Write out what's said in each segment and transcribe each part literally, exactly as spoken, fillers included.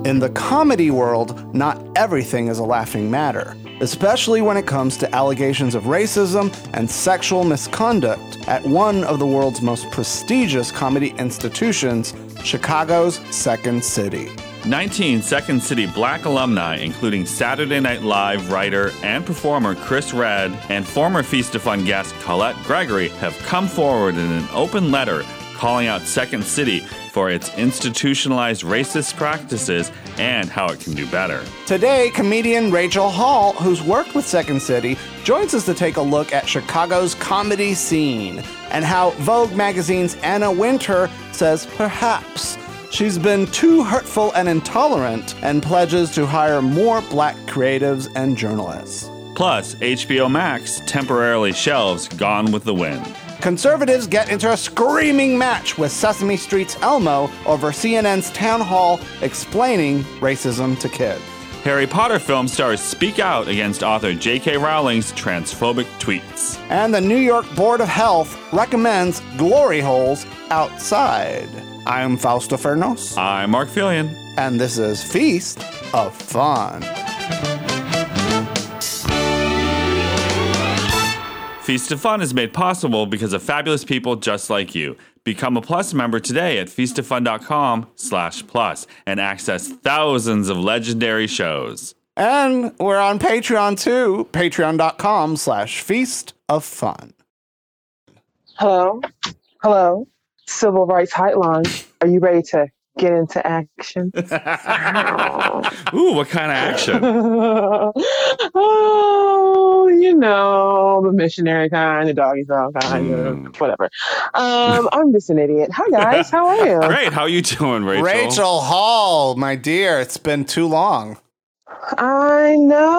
in the comedy world, not everything is a laughing matter, especially when it comes to allegations of racism and sexual misconduct at one of the world's most prestigious comedy institutions, Chicago's Second City. nineteen Second City Black alumni, including Saturday Night Live writer and performer Chris Redd and former Feast of Fun guest Colette Gregory, have come forward in an open letter calling out Second City for its institutionalized racist practices and how it can do better. Today, comedian Rachel Hall, who's worked with Second City, joins us to take a look at Chicago's comedy scene and how Vogue magazine's Anna Wintour says perhaps she's been too hurtful and intolerant and pledges to hire more black creatives and journalists. Plus, H B O Max temporarily shelves Gone with the Wind. Conservatives get into a screaming match with Sesame Street's Elmo over C N N's town hall explaining racism to kids. Harry Potter film stars speak out against author J K Rowling's transphobic tweets. And the New York Board of Health recommends glory holes outside. I'm Fausto Fernos. I'm Mark Filion. And this is Feast of Fun. Feast of Fun is made possible because of fabulous people just like you. Become a Plus member today at feastoffun.com slash plus and access thousands of legendary shows. And we're on Patreon too, patreon.com slash feast of fun. Hello? Hello? Civil Rights Hotline. Are you ready to get into action? Ooh, what kind of action? Oh, you know, the missionary kind, the doggy style kind, mm. whatever. Um, I'm just an idiot. Hi, guys. How are you? Great. How are you doing, Rachel? Rachel Hall, my dear. It's been too long. I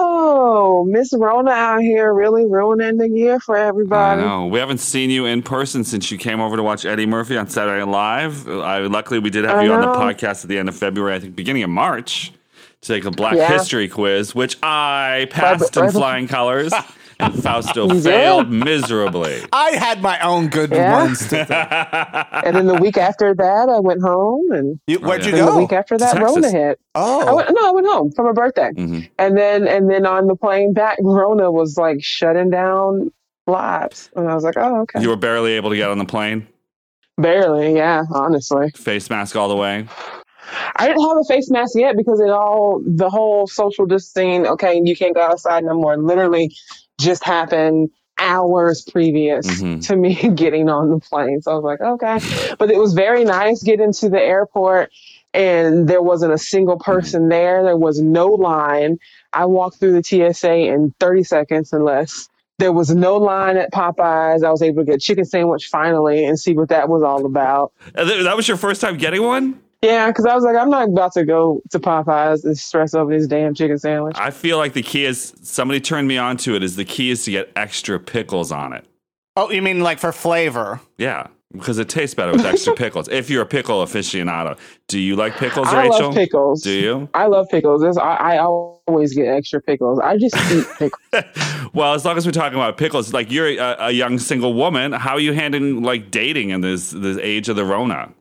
know. Miss Rona out here really ruining the year for everybody. I know. We haven't seen you in person since you came over to watch Eddie Murphy on Saturday Night Live. I, luckily, we did have I you know. on the podcast at the end of February, I think beginning of March, to take a Black yeah. History quiz, which I passed in flying colors. And Fausto failed miserably. I had my own good yeah. ones to think. And then the week after that, I went home. And you, where'd oh, you go? go? The week after that, Rona hit. Oh, I went, no, I went home for my birthday. Mm-hmm. And then, and then on the plane back, Rona was like shutting down flights, and I was like, oh, okay. You were barely able to get on the plane. Barely, yeah. Honestly, face mask all the way. I didn't have a face mask yet because it all the whole social distancing. Okay, you can't go outside no more. Literally. Just happened hours previous mm-hmm. to me getting on the plane. So I was like, okay. But it was very nice getting to the airport and there wasn't a single person there. There was no line. I walked through the T S A in thirty seconds and less. There was no line at Popeyes. I was able to get a chicken sandwich finally and see what that was all about. That was your first time getting one? Yeah, because I was like, I'm not about to go to Popeyes and stress over this damn chicken sandwich. I feel like the key is, somebody turned me on to it, is the key is to get extra pickles on it. Oh, you mean like for flavor? Yeah, because it tastes better with extra pickles. If you're a pickle aficionado. Do you like pickles, I Rachel? I love pickles. Do you? I love pickles. I, I always get extra pickles. I just eat pickles. Well, as long as we're talking about pickles, like you're a, a young single woman, how are you handling like dating in this, this age of the Rona?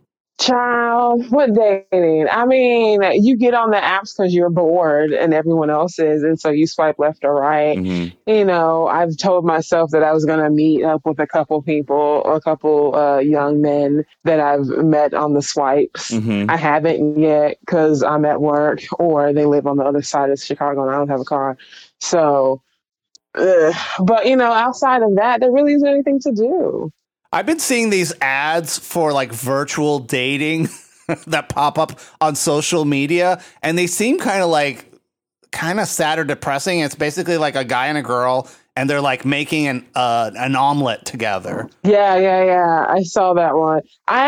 Child, what dating? I mean, you get on the apps because you're bored and everyone else is, and so you swipe left or right. Mm-hmm. You know, I've told myself that I was going to meet up with a couple people, or a couple uh, young men that I've met on the swipes. Mm-hmm. I haven't yet because I'm at work or they live on the other side of Chicago and I don't have a car. So, ugh. But, you know, outside of that, there really isn't anything to do. I've been seeing these ads for like virtual dating that pop up on social media, and they seem kind of like kind of sad or depressing. It's basically like a guy and a girl, and they're like making an uh, an omelet together. Yeah, yeah, yeah. I saw that one.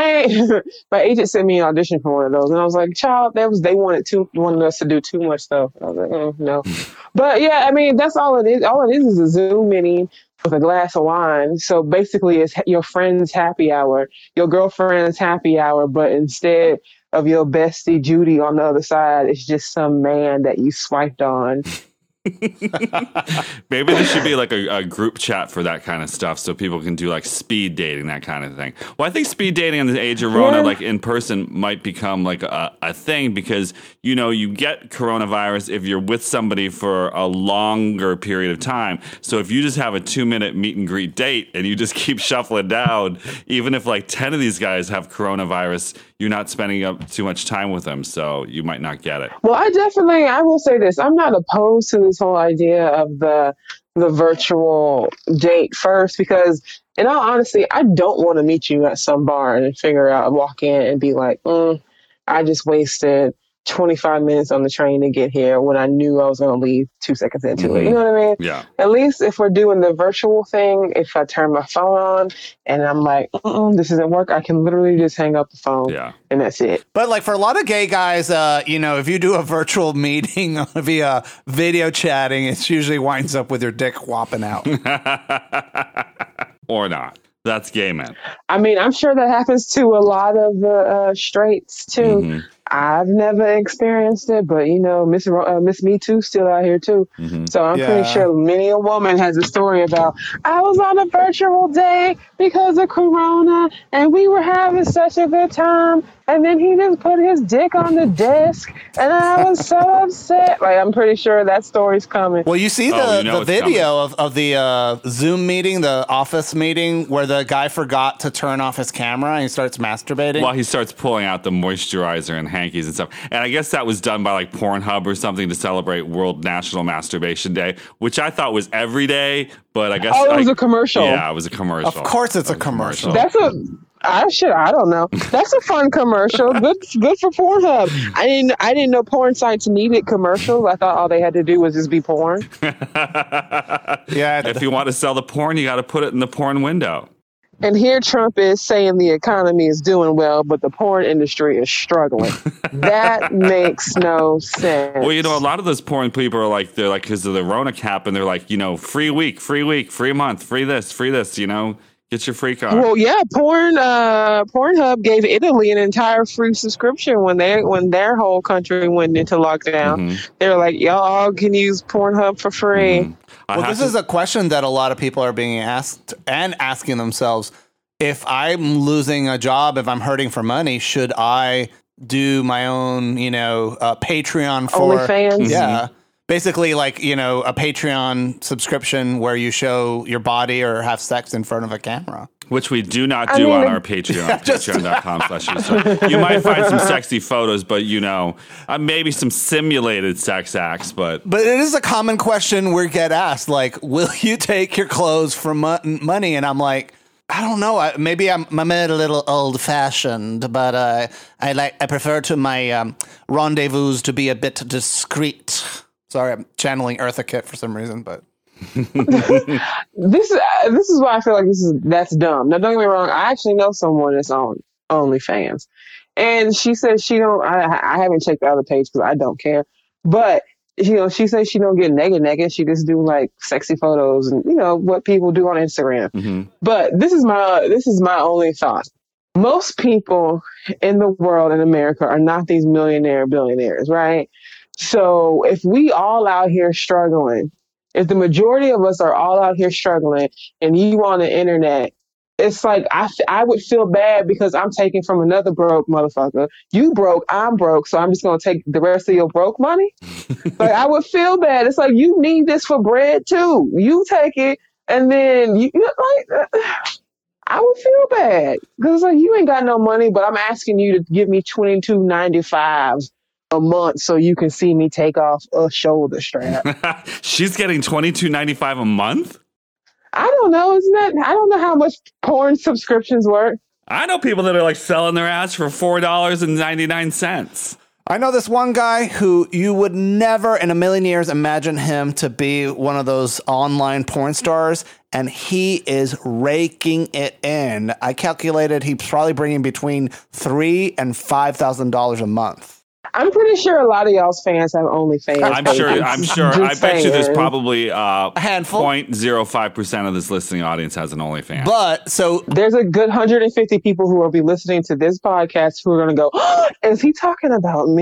I my agent sent me an audition for one of those, and I was like, "Child, that was they wanted too wanted us to do too much stuff." I was like, "Oh no," but yeah, I mean, that's all it is. All it is is a Zoom meeting with a glass of wine. So basically it's your friend's happy hour, your girlfriend's happy hour, but instead of your bestie Judy on the other side, it's just some man that you swiped on Maybe there should be like a, a group chat for that kind of stuff so people can do like speed dating, that kind of thing. Well, I think speed dating in the age of Rona, yeah. like in person, might become like a, a thing because, you know, you get coronavirus if you're with somebody for a longer period of time. So if you just have a two minute meet and greet date and you just keep shuffling down, even if like ten of these guys have coronavirus, you're not spending up too much time with them. So you might not get it. Well, I definitely, I will say this. I'm not opposed to this whole idea of the the virtual date first, because in all honesty, I don't want to meet you at some bar and figure out, walk in and be like, mm, I just wasted twenty-five minutes on the train to get here when I knew I was going to leave two seconds into mm-hmm. it. You know what I mean? Yeah. At least if we're doing the virtual thing, if I turn my phone on and I'm like, mm-mm, this doesn't work, I can literally just hang up the phone yeah. and that's it. But like for a lot of gay guys, uh, you know, if you do a virtual meeting via video chatting, it usually winds up with your dick whopping out. Or not. That's gay men. I mean, I'm sure that happens to a lot of the uh, straights too. Mm-hmm. I've never experienced it, but you know, Miss uh, Miss Me Too still out here too. Mm-hmm. So I'm yeah. pretty sure many a woman has a story about I was on a virtual date because of Corona, and we were having such a good time, and then he just put his dick on the desk, and I was so upset. Like I'm pretty sure that story's coming. Well, you see the, oh, you know the video of, of the uh, Zoom meeting, the office meeting, where the guy forgot to turn off his camera and he starts masturbating. Well, he starts pulling out the moisturizer and hankies and stuff. And I guess that was done by like Pornhub or something to celebrate World National Masturbation Day, which I thought was every day, but I guess oh, it was I, a commercial. Yeah, it was a commercial. Of course, it's a commercial. That's a. I should. I don't know. That's a fun commercial. Good, good for Pornhub. I didn't. I didn't know porn sites needed commercials. I thought all they had to do was just be porn. Yeah. If you want to sell the porn, you got to put it in the porn window. And here Trump is saying the economy is doing well, but the porn industry is struggling. That makes no sense. Well, you know, a lot of those porn people are like, they're like, because of the Rona cap, and they're like, you know, free week, free week, free month, free this, free this, you know. Get your free card. Well, yeah, porn. Uh, Pornhub gave Italy an entire free subscription when they when their whole country went into lockdown. Mm-hmm. They were like, y'all can use Pornhub for free. Mm-hmm. Well, this to- is a question that a lot of people are being asked and asking themselves. If I'm losing a job, if I'm hurting for money, should I do my own, you know, uh, Patreon for OnlyFans? Yeah. Mm-hmm. Basically, like, you know, a Patreon subscription where you show your body or have sex in front of a camera. Which we do not do I mean, on our Patreon, yeah, patreon.com slash You might find some sexy photos, but, you know, uh, maybe some simulated sex acts. But but it is a common question we get asked, like, will you take your clothes for mo- money? And I'm like, I don't know. I, maybe I'm, I'm a little old-fashioned, but uh, I like I prefer to my um, rendezvous to be a bit discreet. Sorry, I'm channeling Eartha Kitt for some reason, but this is this is why I feel like this is that's dumb. Now, don't get me wrong. I actually know someone that's on OnlyFans, and she says she don't. I, I haven't checked the other page because I don't care. But you know, she says she don't get naked, naked. She just do like sexy photos and you know what people do on Instagram. Mm-hmm. But this is my this is my only thought. Most people in the world in America are not these millionaire billionaires, right? So if we all out here struggling, if the majority of us are all out here struggling and you on the internet, it's like I, I would feel bad because I'm taking from another broke motherfucker. You broke, I'm broke, so I'm just going to take the rest of your broke money? Like I would feel bad. It's like you need this for bread too. You take it and then you, you like I would feel bad because like you ain't got no money, but I'm asking you to give me twenty-two ninety-five a month so you can see me take off a shoulder strap. She's getting twenty-two ninety-five a month? I don't know. Isn't that? I don't know how much porn subscriptions work. I know people that are like selling their ass for four dollars and ninety-nine cents. I know this one guy who you would never in a million years imagine him to be one of those online porn stars, and he is raking it in. I calculated he's probably bringing between three and five thousand dollars a month. I'm pretty sure a lot of y'all's fans have OnlyFans. I'm sure. I'm sure. I bet saying. you there's probably uh, a handful. zero point zero five percent of this listening audience has an OnlyFans. But so there's a good one hundred fifty people who will be listening to this podcast who are going to go, oh, is he talking about me?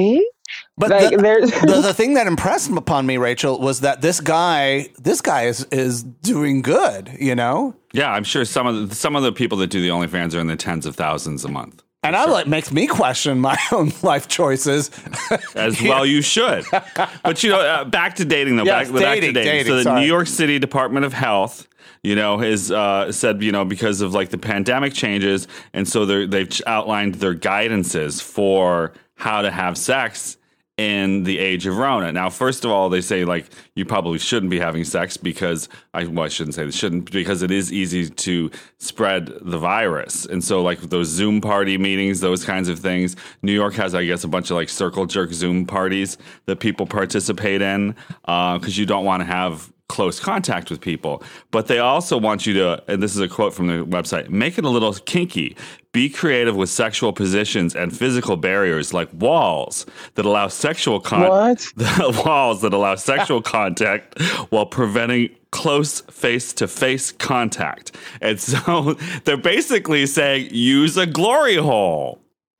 But like, the, there's the the thing that impressed upon me, Rachel, was that this guy, this guy is is doing good. You know. Yeah, I'm sure some of the, some of the people that do the OnlyFans are in the tens of thousands a month. And I, it makes me question my own life choices. As well you should. But, you know, uh, back to dating, though. Yes, back, back dating, to dating. dating, so the sorry. New York City Department of Health, you know, has uh, said, you know, because of, like, the pandemic changes, and so they've outlined their guidances for how to have sex in the age of Rona. Now, first of all, they say, like, you probably shouldn't be having sex because, I, well, I shouldn't say they shouldn't, because it is easy to spread the virus. And so, like, those Zoom party meetings, those kinds of things, New York has, I guess, a bunch of, like, circle jerk Zoom parties that people participate in because uh, you don't want to have close contact with people. But they also want you to, and this is a quote from the website, make it a little kinky. Be creative with sexual positions and physical barriers like walls that allow sexual contact. What? Walls that allow sexual contact while preventing close face-to-face contact. And so they're basically saying use a glory hole.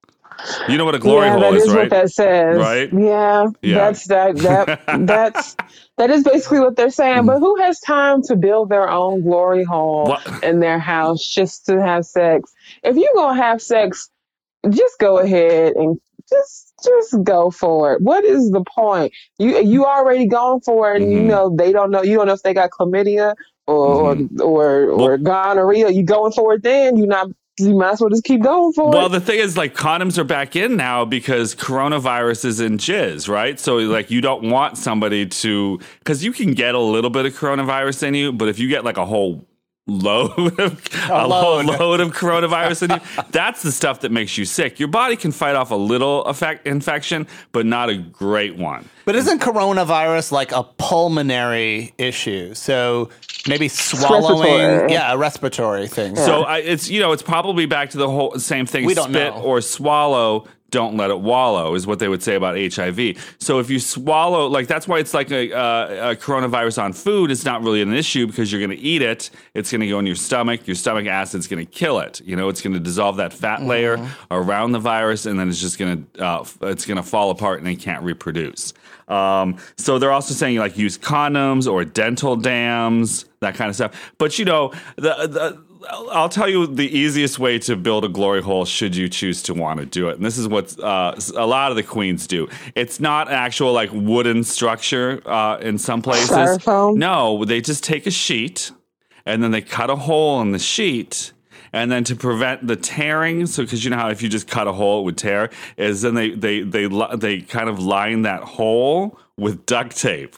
You know what a glory yeah, hole that is, is right? what that says. Right? Yeah, Yeah. that's that. That that's that is basically what they're saying. But who has time to build their own glory hole What? in their house just to have sex? If you're gonna have sex, just go ahead and just just go for it. What is the point? You you already gone for it, and Mhm. you know they don't know. You don't know if they got chlamydia or Mhm. or or, Well- or gonorrhea. You going for it? Then you not. You might as well just keep going for Well, it. the thing is, like, condoms are back in now because coronavirus is in jizz, right? So, like, you don't want somebody to, because you can get a little bit of coronavirus in you, but if you get like a whole load of a, A whole load. load of coronavirus in you, that's the stuff that makes you sick. Your body can fight off a little effect, infection, but not a great one. But isn't coronavirus like a pulmonary issue? So maybe swallowing, Respiratory. yeah, a respiratory thing. So I, it's, you know, it's probably back to the whole same thing. We don't Spit know. or swallow, don't let it wallow is what they would say about H I V. So if you swallow, like, that's why it's like a, uh, a coronavirus on food is not really an issue because you're going to eat it. It's going to go in your stomach. Your stomach acid's going to kill it. You know, it's going to dissolve that fat layer around the virus, and then it's just going to uh, it's going to fall apart and it can't reproduce. Um, so they're also saying, like, use condoms or dental dams, that kind of stuff. But, you know, the the I'll tell you the easiest way to build a glory hole should you choose to want to do it. And this is what uh, a lot of the queens do. It's not actual, like, wooden structure uh, in some places. Styrofoam? No, they just take a sheet and then they cut a hole in the sheet. And then to prevent the tearing, so because you know how if you just cut a hole it would tear, is then they they they they, they kind of line that hole with duct tape.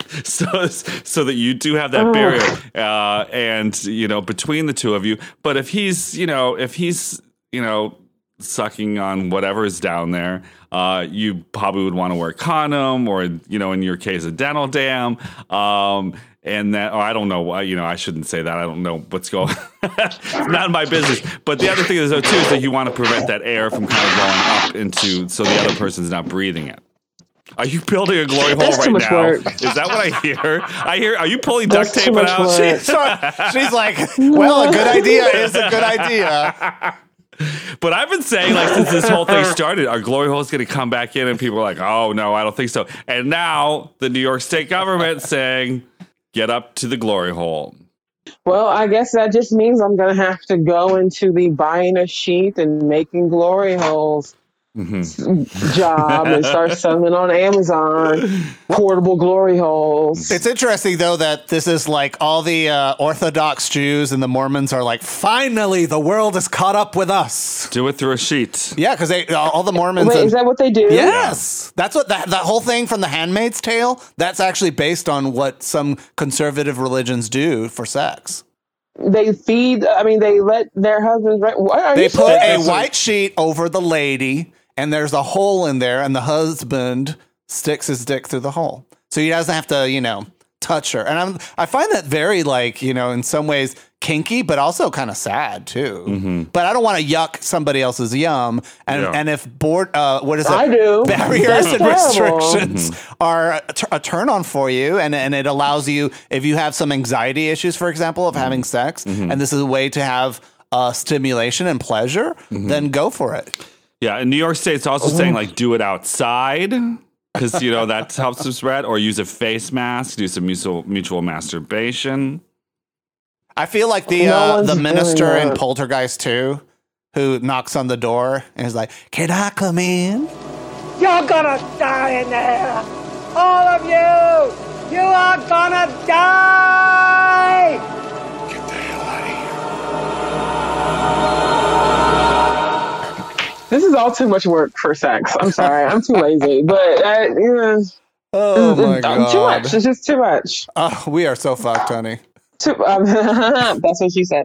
So, so that you do have that Oh. barrier, uh, and you know, between the two of you. But if he's, you know, if he's, you know, sucking on whatever is down there, uh, you probably would want to wear a condom, or, you know, in your case, a dental dam. Um, and that, or I don't know why, you know, I shouldn't say that. I don't know what's going. It's not my business. But the other thing is, though, too, is that you want to prevent that air from kind of going up into, so the other person's not breathing it. Are you building a glory hole That's too right much now? work. Is that what I hear? I hear. Are you pulling duct That's too tape much out? work. So she's like, well, a good idea is a good idea. But I've been saying, like, since this whole thing started, our glory hole is going to come back in, and people are like, "Oh no, I don't think so." And now the New York State government saying, "Get up to the glory hole." Well, I guess that just means I'm going to have to go into the buying a sheet and making glory holes Mm-hmm. job and start selling on Amazon portable glory holes. It's interesting, though, that this is like all the uh, Orthodox Jews and the Mormons are like, finally, the world is caught up with us. Do it through a sheet. Yeah, because they all the Mormons. Wait, and- is that what they do? Yes, that's what that that whole thing from The Handmaid's Tale. That's actually based on what some conservative religions do for sex. They feed, I mean, they let their husbands, right? What are They you put saying? a white sheet over the lady, and there's a hole in there, and the husband sticks his dick through the hole, so he doesn't have to, you know, touch her. And I'm, I find that very, like, you know, in some ways kinky, but also kind of sad too. Mm-hmm. But I don't want to yuck somebody else's yum. And Yeah. and if board, uh, what is it? I do. Barriers That's and terrible. restrictions are a, t- a turn on for you, and and it allows you, if you have some anxiety issues, for example, of having sex, and this is a way to have uh, stimulation and pleasure, then go for it. Yeah, in New York State, it's also saying, like, do it outside because, you know, that helps to spread, or use a face mask, do some mutual, mutual masturbation. I feel like the No uh, one's the doing minister in that. Poltergeist two, who knocks on the door and is like, "Can I come in?" You're gonna die in there! All of you! You are gonna die! Get the hell out of here. This is all too much work for sex. I'm sorry. I'm too lazy. But, uh, yeah, Oh it's, my it's god. too much. It's just too much. Oh, we are so fucked, honey. Too, um, that's what she said.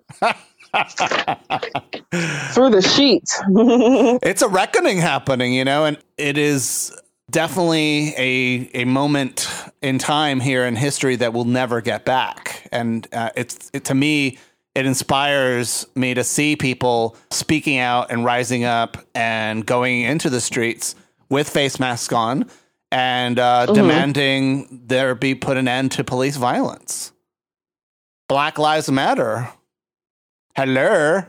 Through the sheets. It's a reckoning happening, you know, and it is definitely a a moment in time here in history that we'll never get back. And uh, it's it, to me, it inspires me to see people speaking out and rising up and going into the streets with face masks on and uh, Mm-hmm. demanding there be put an end to police violence. Black Lives Matter. Hello.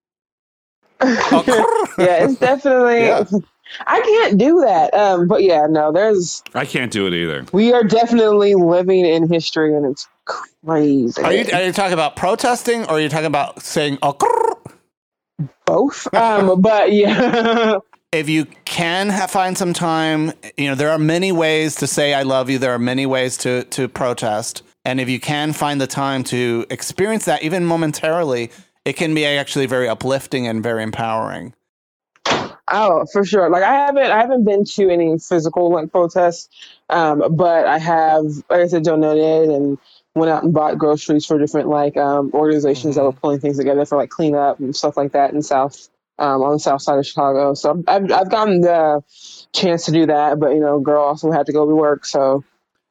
Oh, Yeah, it's definitely. Yeah. I can't do that. Um, but yeah, no, there's. I can't do it either. We are definitely living in history, and it's crazy. Are you are you talking about protesting, or are you talking about saying oh? Both? Um, but yeah. If you can ha- find some time, you know there are many ways to say I love you. There are many ways to to protest, and if you can find the time to experience that, even momentarily, it can be actually very uplifting and very empowering. Oh, for sure. Like I haven't, I haven't been to any physical like protests, um, but I have, like I said, donated and went out and bought groceries for different like um, organizations that were pulling things together for like cleanup and stuff like that in South, um, on the South Side of Chicago. So I've, I've gotten the chance to do that, but you know, girl also had to go to work, so.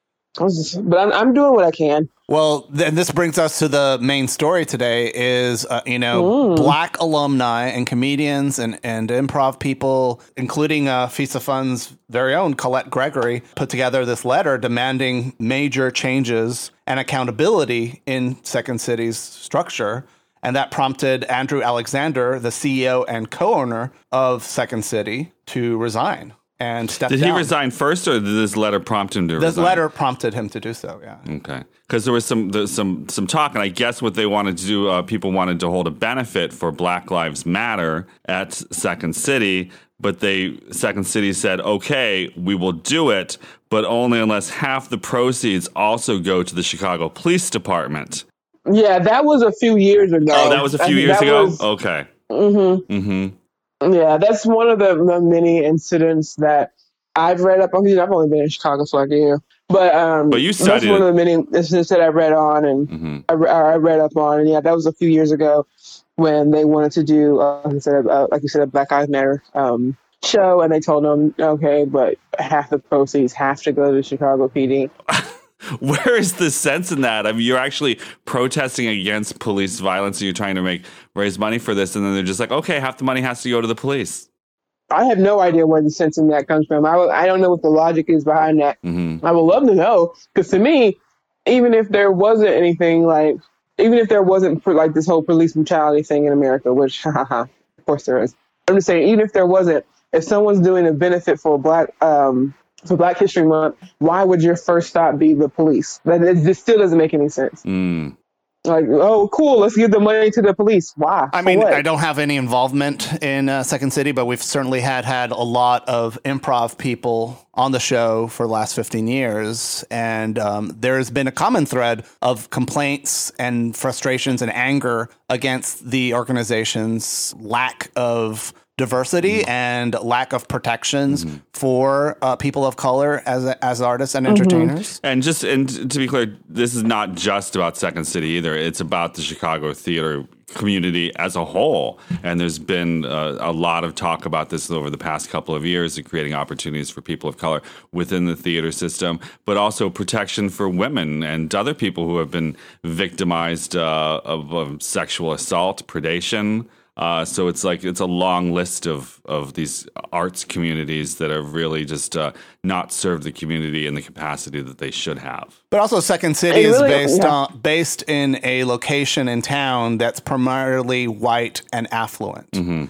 I was just, but I'm, I'm doing what I can. Well, then this brings us to the main story today is, uh, you know, Mm. Black alumni and comedians and, and improv people, including uh, Feast of Fun's very own Colette Gregory, put together this letter demanding major changes and accountability in Second City's structure. And that prompted Andrew Alexander, the C E O and co-owner of Second City, to resign. And step Did he down. resign first, or did this letter prompt him to This resign? letter prompted him to do so, yeah. Okay, because there was some there's some some talk, and I guess what they wanted to do, uh, people wanted to hold a benefit for Black Lives Matter at Second City, but they Second City said, okay, we will do it, but only unless half the proceeds also go to the Chicago Police Department. Yeah, that was a few years ago. Oh, that was a I few think years that ago? was- Okay. Mm-hmm. Mm-hmm. Yeah, that's one of the, the many incidents that I've read up on. I've only been in Chicago for like a year, but um, But you that's studied one it. of the many incidents that I read on and Mm-hmm. I, re- I read up on. And yeah, that was a few years ago when they wanted to do, uh, like you said, uh, like you said, a Black Lives Matter um, show, and they told them, okay, but half the proceeds have to go to Chicago P D. Where is the sense in that? I mean, you're actually protesting against police violence, and you're trying to make raise money for this, and then they're just like, okay, half the money has to go to the police. I have no idea where the sense in that comes from. I, would- I don't know what the logic is behind that. Mm-hmm. I would love to know, because to me, even if there wasn't anything like, even if there wasn't like this whole police brutality thing in America, which, haha, of course there is. I'm just saying, even if there wasn't, if someone's doing a benefit for Black um, for Black History Month, why would your first stop be the police? That it just still doesn't make any sense. Mm. Like, oh, cool, let's give the money to the police. Why? I For mean, what? I don't have any involvement in uh, Second City, but we've certainly had had a lot of improv people on the show for the last fifteen years. And um, there has been a common thread of complaints and frustrations and anger against the organization's lack of diversity mm-hmm. and lack of protections mm-hmm. for uh, people of color as as artists and entertainers. And just and to be clear, this is not just about Second City either. It's about the Chicago theater community as a whole. And there's been uh, a lot of talk about this over the past couple of years and creating opportunities for people of color within the theater system, but also protection for women and other people who have been victimized uh, of, of sexual assault, predation. Uh, so it's like it's a long list of, of these arts communities that have really just uh, not served the community in the capacity that they should have. But also, Second City It is really- based yeah. on based in a location in town that's primarily white and affluent. Mm-hmm.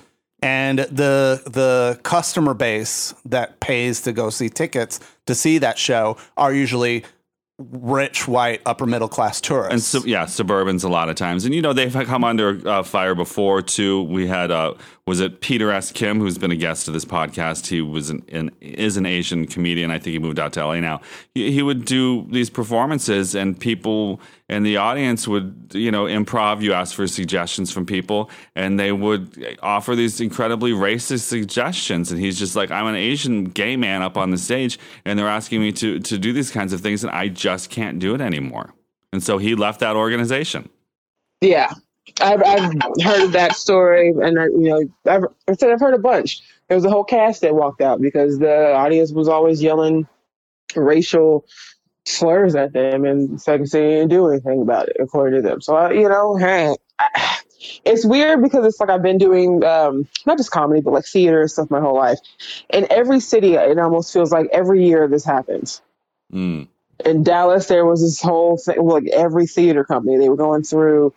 And the the customer base that pays to go see tickets to see that show are usually rich, white, upper middle class tourists. And so, yeah, suburbans a lot of times. And, you know, they've come under uh, fire before, too. We had, uh, was it Peter S. Kim, who's been a guest to this podcast? He was an, an is an Asian comedian. I think he moved out to L A now. He, he would do these performances, and people in the audience would, you know, improv. You ask for suggestions from people, and they would offer these incredibly racist suggestions. And he's just like, I'm an Asian gay man up on the stage, and they're asking me to to do these kinds of things, and I just can't do it anymore. And so he left that organization. Yeah, I've, I've heard that story, and I, you know, I've, I said I've heard a bunch. There was a whole cast that walked out because the audience was always yelling racial slurs at them, and Second City didn't do anything about it, according to them. So, I, you know, hey, I, it's weird because it's like I've been doing um, not just comedy, but like theater and stuff my whole life. In every city, it almost feels like every year this happens. Mm. In Dallas, there was this whole thing, like every theater company, they were going through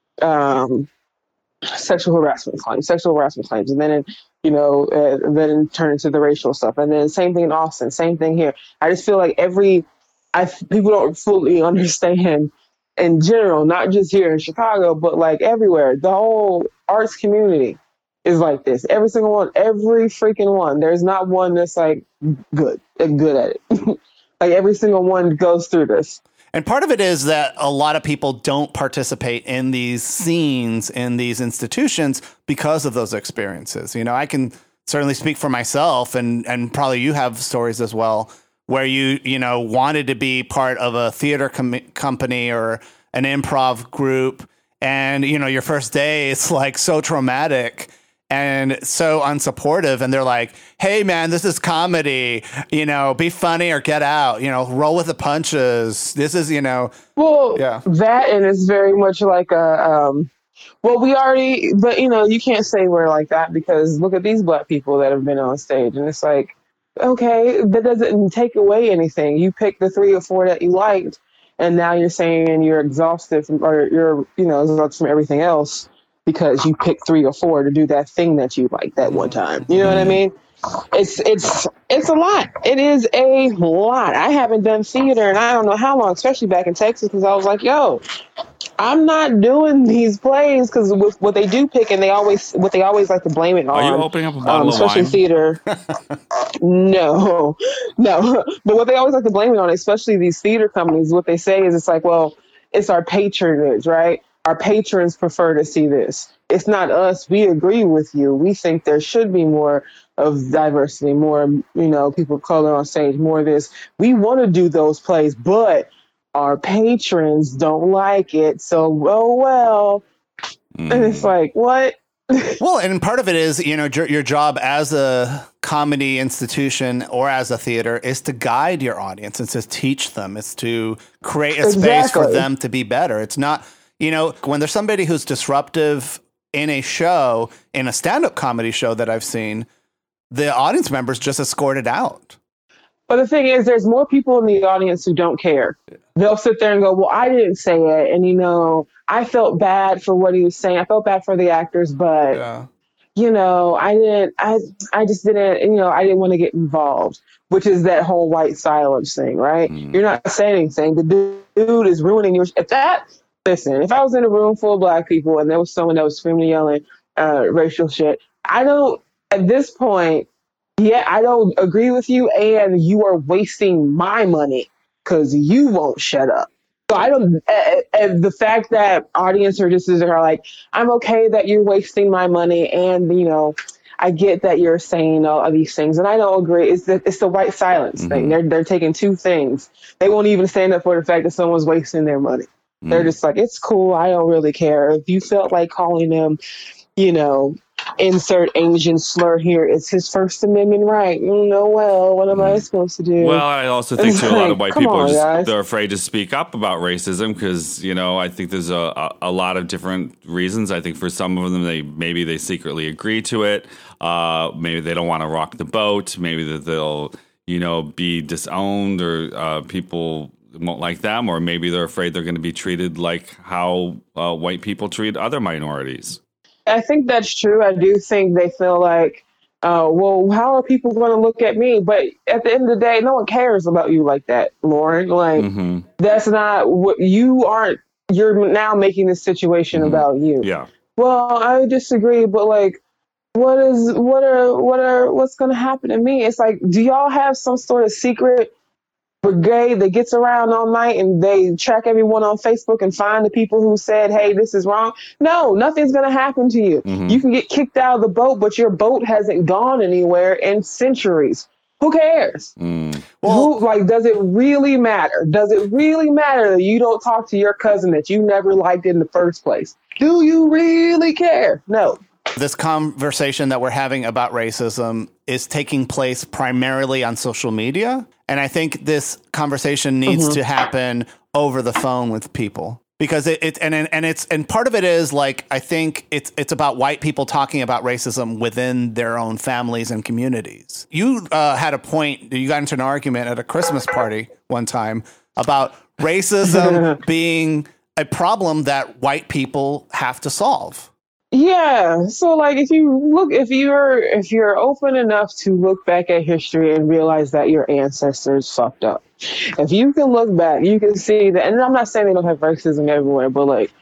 um, sexual harassment claims, sexual harassment claims. And then, it, you know, uh, then it turned into the racial stuff. And then same thing in Austin, same thing here. I just feel like every, I people don't fully understand in general, not just here in Chicago, but like everywhere. The whole arts community is like this. Every single one, every freaking one. There's not one that's like good, good at it. Like every single one goes through this. And part of it is that a lot of people don't participate in these scenes, in these institutions because of those experiences. You know, I can certainly speak for myself, and, and probably you have stories as well, where you, you know, wanted to be part of a theater com- company or an improv group. And, you know, your first day, it's like so traumatic and so unsupportive. And they're like, hey, man, this is comedy, you know, be funny or get out, you know, roll with the punches. This is, you know. Well, yeah. That, and it's very much like a, um, well, we already, but, you know, you can't say we're like that because look at these Black people that have been on stage. And it's like, okay, that doesn't take away anything. You picked the three or four that you liked, and now you're saying you're exhausted from, or you're, you know, exhausted from everything else because you picked three or four to do that thing that you liked that one time. You know what I mean? It's it's it's a lot. It is a lot. I haven't done theater and I don't know how long, especially back in Texas, because I was like, yo, I'm not doing these plays because with what they do pick, and they always what they always like to blame it on. Are you opening up a bottle um, of especially wine? Theater. no, no. But what they always like to blame it on, especially these theater companies, what they say is it's like, well, it's our patronage, right? Our patrons prefer to see this. It's not us. We agree with you. We think there should be more of diversity, more, you know, people of color on stage, more of this. We want to do those plays, but our patrons don't like it. So, oh, well. Mm. And it's like, what? Well, and part of it is, you know, your, your job as a comedy institution or as a theater is to guide your audience. It's to teach them. It's to create a exactly. space for them to be better. It's not, you know, when there's somebody who's disruptive in a show, in a stand-up comedy show that I've seen, the audience members just escort it out. But the thing is, there's more people in the audience who don't care. They'll sit there and go, well, I didn't say it. And, you know, I felt bad for what he was saying. I felt bad for the actors, but, yeah. you know, I didn't, I, I just didn't, you know, I didn't want to get involved, which is that whole white silence thing, right? Mm. You're not saying anything. The dude is ruining your, if that, listen, if I was in a room full of Black people and there was someone that was screaming, yelling, uh, racial shit, I don't, at this point, yeah, I don't agree with you, and you are wasting my money because you won't shut up. So I don't, and the fact that audience participants are like, I'm okay that you're wasting my money, and, you know, I get that you're saying all of these things, and I don't agree. It's the, it's the white silence mm-hmm. thing. They're, they're taking two things. They won't even stand up for the fact that someone's wasting their money. Mm-hmm. They're just like, it's cool. I don't really care. If you felt like calling them, you know, insert Asian slur here, it's his First Amendment right. You know, well, what am I supposed to do? Well, I also think too, a lot of white people on, are just, guys. they're afraid to speak up about racism because, you know, I think there's a, a, a lot of different reasons. I think for some of them, they maybe they secretly agree to it. Uh, maybe they don't want to rock the boat. Maybe that they'll, you know, be disowned, or uh, people won't like them, or maybe they're afraid they're going to be treated like how uh, white people treat other minorities. I think that's true. I do think they feel like, uh, well, how are people going to look at me? But at the end of the day, no one cares about you like that, Lauren. Like, Mm-hmm. that's not what you aren't. You're now making this situation Mm-hmm. about you. Yeah. Well, I disagree, but like, what is what are what are what's going to happen to me? It's like, do y'all have some sort of secret brigade that gets around all night and they track everyone on Facebook and find the people who said, hey, this is wrong? No, nothing's going to happen to you. Mm-hmm. You can get kicked out of the boat, but your boat hasn't gone anywhere in centuries. Who cares? Mm. Well, Who, like, does it really matter? Does it really matter that you don't talk to your cousin that you never liked in the first place? Do you really care? No. This conversation that we're having about racism is taking place primarily on social media. And I think this conversation needs mm-hmm. to happen over the phone with people. Because it, it and and it's and part of it is like, I think it's it's about white people talking about racism within their own families and communities. You uh, had a point, you got into an argument at a Christmas party one time about racism being a problem that white people have to solve. Yeah. So like, if you look, if you're, if you're open enough to look back at history and realize that your ancestors fucked up, if you can look back, you can see that, and I'm not saying they don't have racism everywhere, but like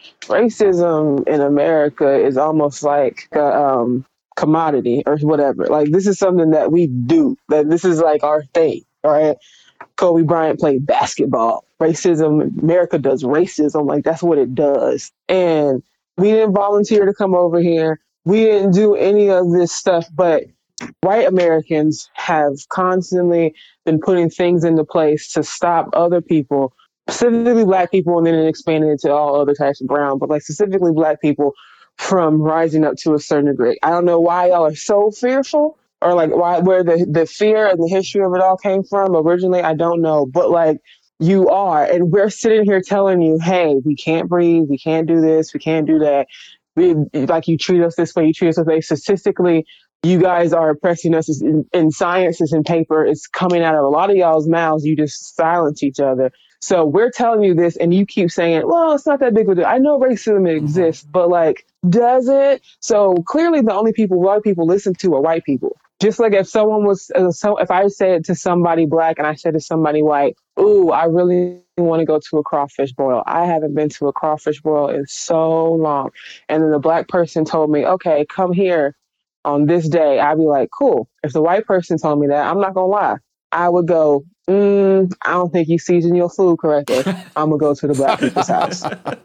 racism in America is almost like a um, commodity or whatever. Like, this is something that we do, that this is like our thing. All right. Kobe Bryant played basketball. Racism, America does racism. Like, that's what it does. And we didn't volunteer to come over here. We didn't do any of this stuff, but white Americans have constantly been putting things into place to stop other people, specifically black people, and then it expanded into all other types of brown, but like specifically black people, from rising up to a certain degree. I don't know why y'all are so fearful, or like why, where the, the fear and the history of it all came from originally. I don't know, but like, you are, and we're sitting here telling you, hey, we can't breathe, we can't do this, we can't do that. We, like, you treat us this way, you treat us this way. Statistically, you guys are oppressing us in, in science, is in paper. It's coming out of a lot of y'all's mouths. You just silence each other. So we're telling you this, and you keep saying, well, it's not that big of a deal. I know racism exists, but like, does it? So clearly the only people white people listen to are white people. Just like if someone was, uh, so if I said to somebody black and I said to somebody white, ooh, I really want to go to a crawfish boil. I haven't been to a crawfish boil in so long. And then the black person told me, okay, come here on this day. I'd be like, cool. If the white person told me that, I'm not going to lie. I would go, mm, I don't think you season your food correctly. I'm going to go to the black people's house.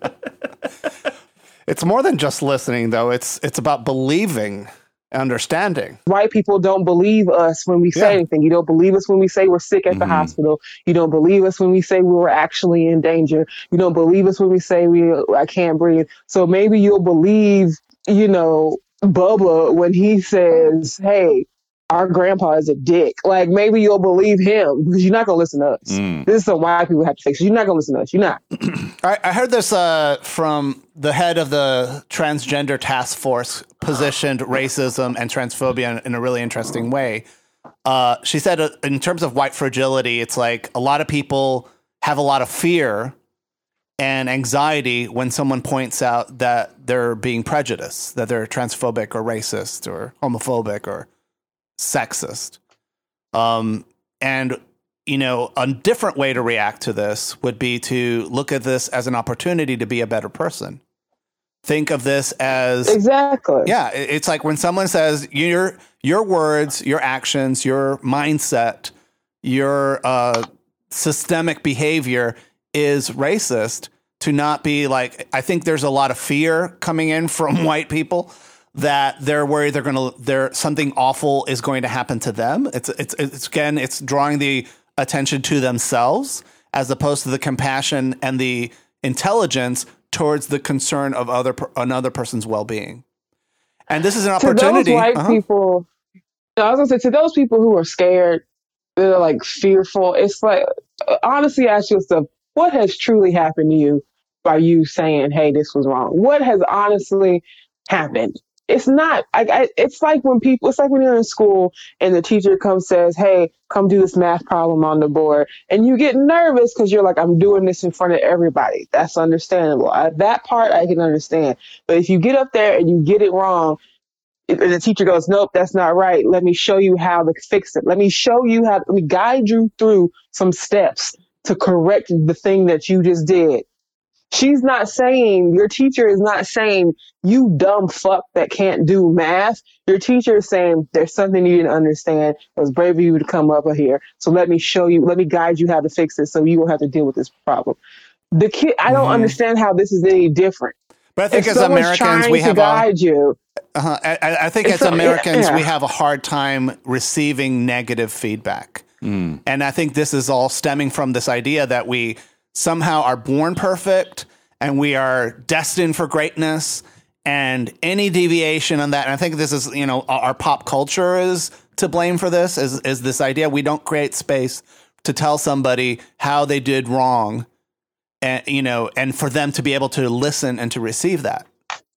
It's more than just listening, though. It's it's about believing. Understanding. White people don't believe us when we say yeah. anything. You don't believe us when we say we're sick at mm-hmm. the hospital. You don't believe us when we say we were actually in danger. You don't believe us when we say we I can't breathe. So maybe you'll believe, you know, Bubba when he says, hey, our grandpa is a dick. Like, maybe you'll believe him because you're not going to listen to us. Mm. This is some white people have to fix. You're not going to listen to us. You're not. I, I heard this uh, from the head of the transgender task force, positioned racism and transphobia in, in a really interesting way. Uh, she said, uh, in terms of white fragility, it's like a lot of people have a lot of fear and anxiety when someone points out that they're being prejudiced, that they're transphobic or racist or homophobic or sexist. Um, and, you know, a different way to react to this would be to look at this as an opportunity to be a better person. Think of this as exactly. Yeah, it's like when someone says your your words, your actions, your mindset, your uh, systemic behavior is racist, to not be like, I think there's a lot of fear coming in from white people that they're worried they're going to, they're something awful is going to happen to them. It's, it's, it's again, it's drawing the attention to themselves as opposed to the compassion and the intelligence towards the concern of other, another person's well-being. And this is an opportunity. To those white uh-huh. people, I was gonna say, to those people who are scared, they're like fearful. It's like, honestly, ask yourself, what has truly happened to you by you saying, hey, this was wrong? What has honestly happened? It's not. I, I, it's like when people. It's like when you're in school and the teacher comes says, "Hey, come do this math problem on the board," and you get nervous because you're like, "I'm doing this in front of everybody." That's understandable. I, that part I can understand. But if you get up there and you get it wrong, and the teacher goes, "Nope, that's not right. Let me show you how to fix it. Let me show you how. Let me guide you through some steps to correct the thing that you just did." She's not saying, your teacher is not saying, "You dumb fuck that can't do math." Your teacher is saying, "There's something you didn't understand. It was brave of you to come up here. So let me show you, let me guide you how to fix it so you won't have to deal with this problem." The kid, I don't mm-hmm. understand how this is any different. But I think if as Americans, we have to guide a, you. Uh-huh, I, I think as Americans, yeah. we have a hard time receiving negative feedback. Mm. And I think this is all stemming from this idea that we somehow are born perfect and we are destined for greatness, and any deviation on that. And I think this is, you know, our pop culture is to blame for this, is, is this idea we don't create space to tell somebody how they did wrong, and, you know, and for them to be able to listen and to receive that.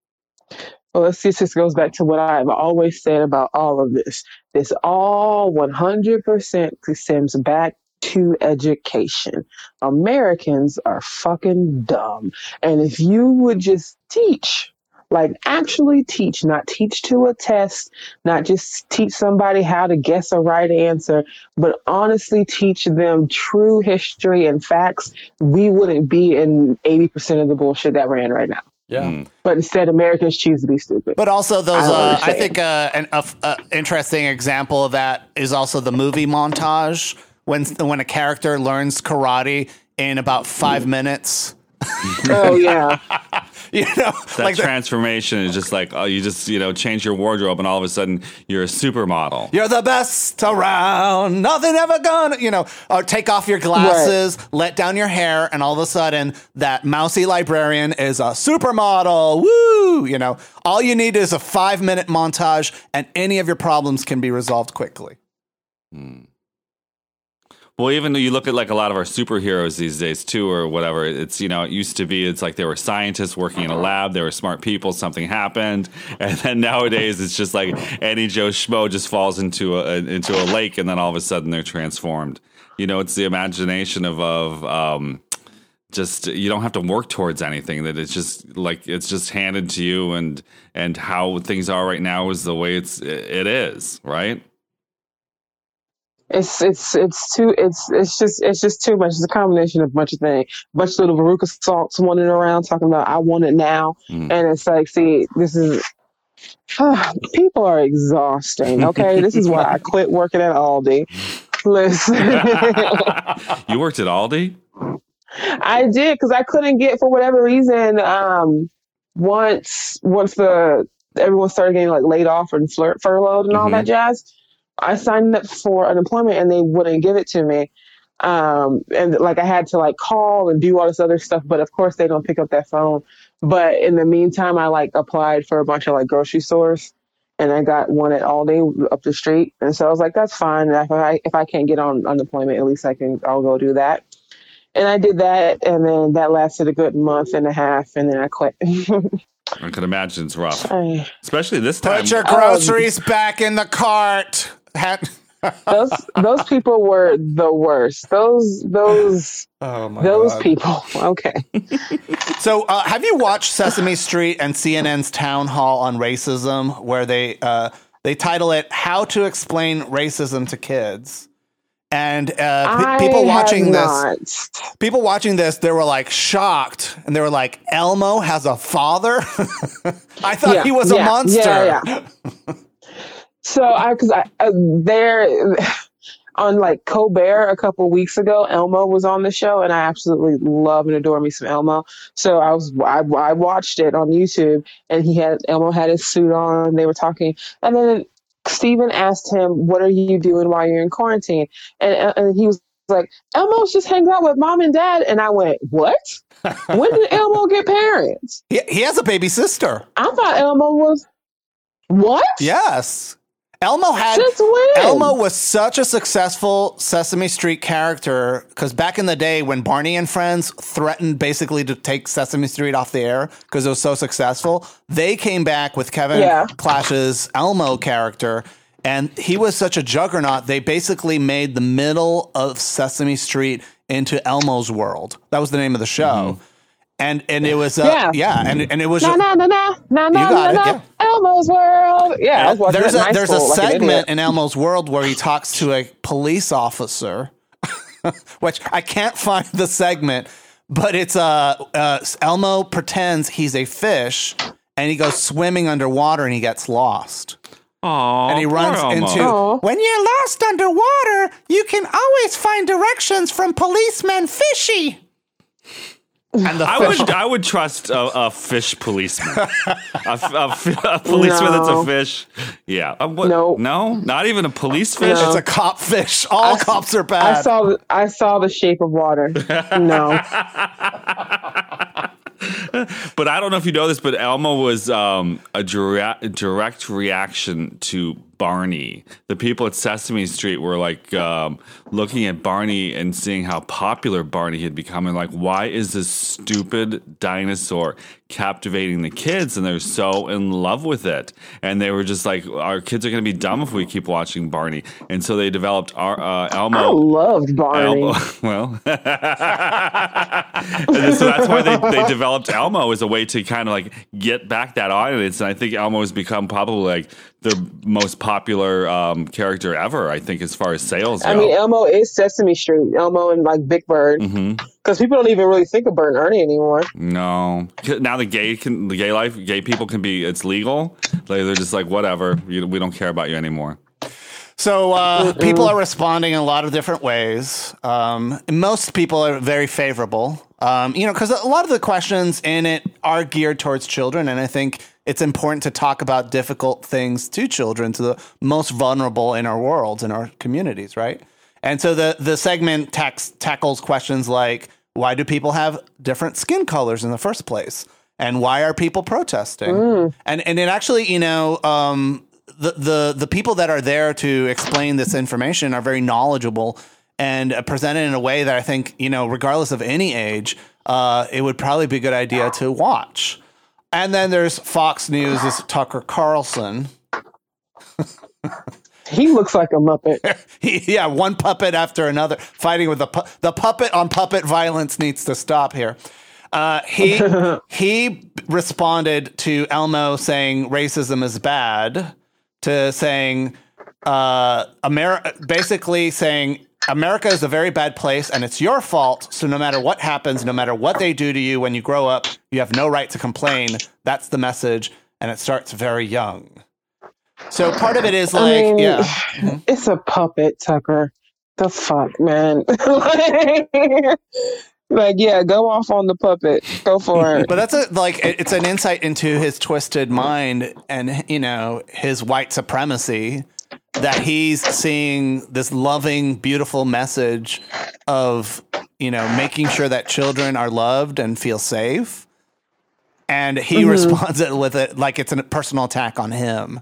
Well, let's see, this goes back to what I've always said about all of this. This all one hundred percent stems back to education. Americans are fucking dumb. And if you would just teach, like actually teach, not teach to a test, not just teach somebody how to guess a right answer, but honestly teach them true history and facts, we wouldn't be in eighty percent of the bullshit that we're in right now. Yeah. Mm. But instead, Americans choose to be stupid. But also those, I, uh, I think uh, an uh, uh, interesting example of that is also the movie montage. When when a character learns karate in about five minutes. Oh, yeah. You know, that like transformation the, is just like, oh, you just, you know, change your wardrobe and all of a sudden you're a supermodel. You're the best around. Nothing ever gonna, you know, or take off your glasses, right. let down your hair, and all of a sudden that mousy librarian is a supermodel. Woo! You know, all you need is a five minute montage and any of your problems can be resolved quickly. Hmm. Well, even though you look at like a lot of our superheroes these days too, or whatever, it's, you know, it used to be, it's like they were scientists working in a lab, they were smart people, something happened, and then nowadays it's just like any Joe Schmo just falls into a into a lake, and then all of a sudden they're transformed. You know, it's the imagination of of um, just, you don't have to work towards anything. That it's just like it's just handed to you, and and how things are right now is the way it's it is, right? It's it's it's too it's it's just it's just too much. It's a combination of a bunch of things. A bunch of little Veruca Salts wandering around talking about "I want it now," mm. and it's like, see, this is uh, people are exhausting. Okay, this is why I quit working at Aldi. Listen, you worked at Aldi? I did, because I couldn't get, for whatever reason. Um, once once the everyone started getting like laid off and fur- furloughed and mm-hmm. all that jazz. I signed up for unemployment and they wouldn't give it to me. Um, and like I had to like call and do all this other stuff, but of course they don't pick up that phone. But in the meantime, I like applied for a bunch of like grocery stores, and I got one at Aldi up the street. And so I was like, that's fine. If I, if I can't get on unemployment, at least I can, I'll go do that. And I did that. And then that lasted a good month and a half. And then I quit. I can imagine it's rough, especially this time. Put your groceries um, back in the cart. those those people were the worst. Those those oh my those God. people. Okay. So, uh, have you watched Sesame Street and C N N's Town Hall on Racism, where they uh, they title it "How to Explain Racism to Kids"? And uh, p- people watching this, people watching this, they were like shocked, and they were like, "Elmo has a father." I thought yeah, he was yeah, a monster. Yeah, yeah. So I, because I uh, there on like Colbert a couple of weeks ago, Elmo was on the show, and I absolutely love and adore me some Elmo. So I was I, I watched it on YouTube, and he had Elmo had his suit on. They were talking, and then Steven asked him, "What are you doing while you're in quarantine?" And and he was like, "Elmo's just hanging out with mom and dad." And I went, "What? When did Elmo get parents?" He, he has a baby sister. I thought Elmo was what? Yes. Elmo had Since when? Elmo was such a successful Sesame Street character because back in the day when Barney and Friends threatened basically to take Sesame Street off the air because it was so successful, they came back with Kevin Yeah. Clash's Elmo character, and he was such a juggernaut. They basically made the middle of Sesame Street into Elmo's World. That was the name of the show. Mm-hmm. And and it was uh, Yeah. yeah and and it was Na na na na na na got na it, na. yeah. Elmo's World. Yeah, I was watching there's that a in high there's a school like an segment idiot. in Elmo's World where he talks to a police officer, which I can't find the segment, but it's uh, uh Elmo pretends he's a fish and he goes swimming underwater and he gets lost. Aw, And he runs poor Elmo. into Aw. when you're lost underwater, you can always find directions from policeman Fishy. And the I fish, would I would trust a, a fish policeman, a, f- a f- a policeman that's a No. fish. Yeah, Uh, what- No. no, not even a police fish. it's a cop fish. All I- cops are I bad. saw the, I saw the Shape of Water. No. But I don't know if you know this, but Elmo was um, a direct, direct reaction to Barney. The people at Sesame Street were like um, looking at Barney and seeing how popular Barney had become, and like, why is this stupid dinosaur captivating the kids? And they're so in love with it, and they were just like, our kids are going to be dumb if we keep watching Barney. And so they developed our uh, Elmo. I loved Barney. Elmo, well, and so that's why they, they developed Elmo as a way to kind of like get back that audience. And I think Elmo has become probably like the most popular um, character ever, I think, as far as sales go. I mean, Elmo is Sesame Street. Elmo and like Big Bird. Because Mm-hmm. people don't even really think of Bert and Ernie anymore. No, now the gay can, the gay life, gay people can be, it's legal. Like, they're just like, whatever, you, we don't care about you anymore. So uh, people are responding in a lot of different ways. Um, most people are very favorable, um, you know, because a lot of the questions in it are geared towards children, and I think it's important to talk about difficult things to children, to the most vulnerable in our worlds, in our communities, right? And so the the segment tax, tackles questions like, why do people have different skin colors in the first place? And why are people protesting? Mm. And and it actually, you know, um, the, the the people that are there to explain this information are very knowledgeable and uh, presented in a way that I think, you know, regardless of any age, uh, it would probably be a good idea to watch. And then there's Fox News' Tucker Carlson. He looks like a Muppet. He, yeah, one puppet after another, fighting with the pu- the puppet on puppet violence needs to stop here. Uh, he he responded to Elmo saying racism is bad, to saying uh, America, basically saying America is a very bad place and it's your fault. So no matter what happens, no matter what they do to you when you grow up, you have no right to complain. That's the message, and it starts very young. So part of it is like, I mean, yeah, it's a puppet, Tucker. The fuck, man. like, like, yeah, go off on the puppet. Go for it. but that's a, like it- it's an insight into his twisted mind and, you know, his white supremacy, that he's seeing this loving, beautiful message of, you know, making sure that children are loved and feel safe. And he Mhm. responds it with it like it's a personal attack on him.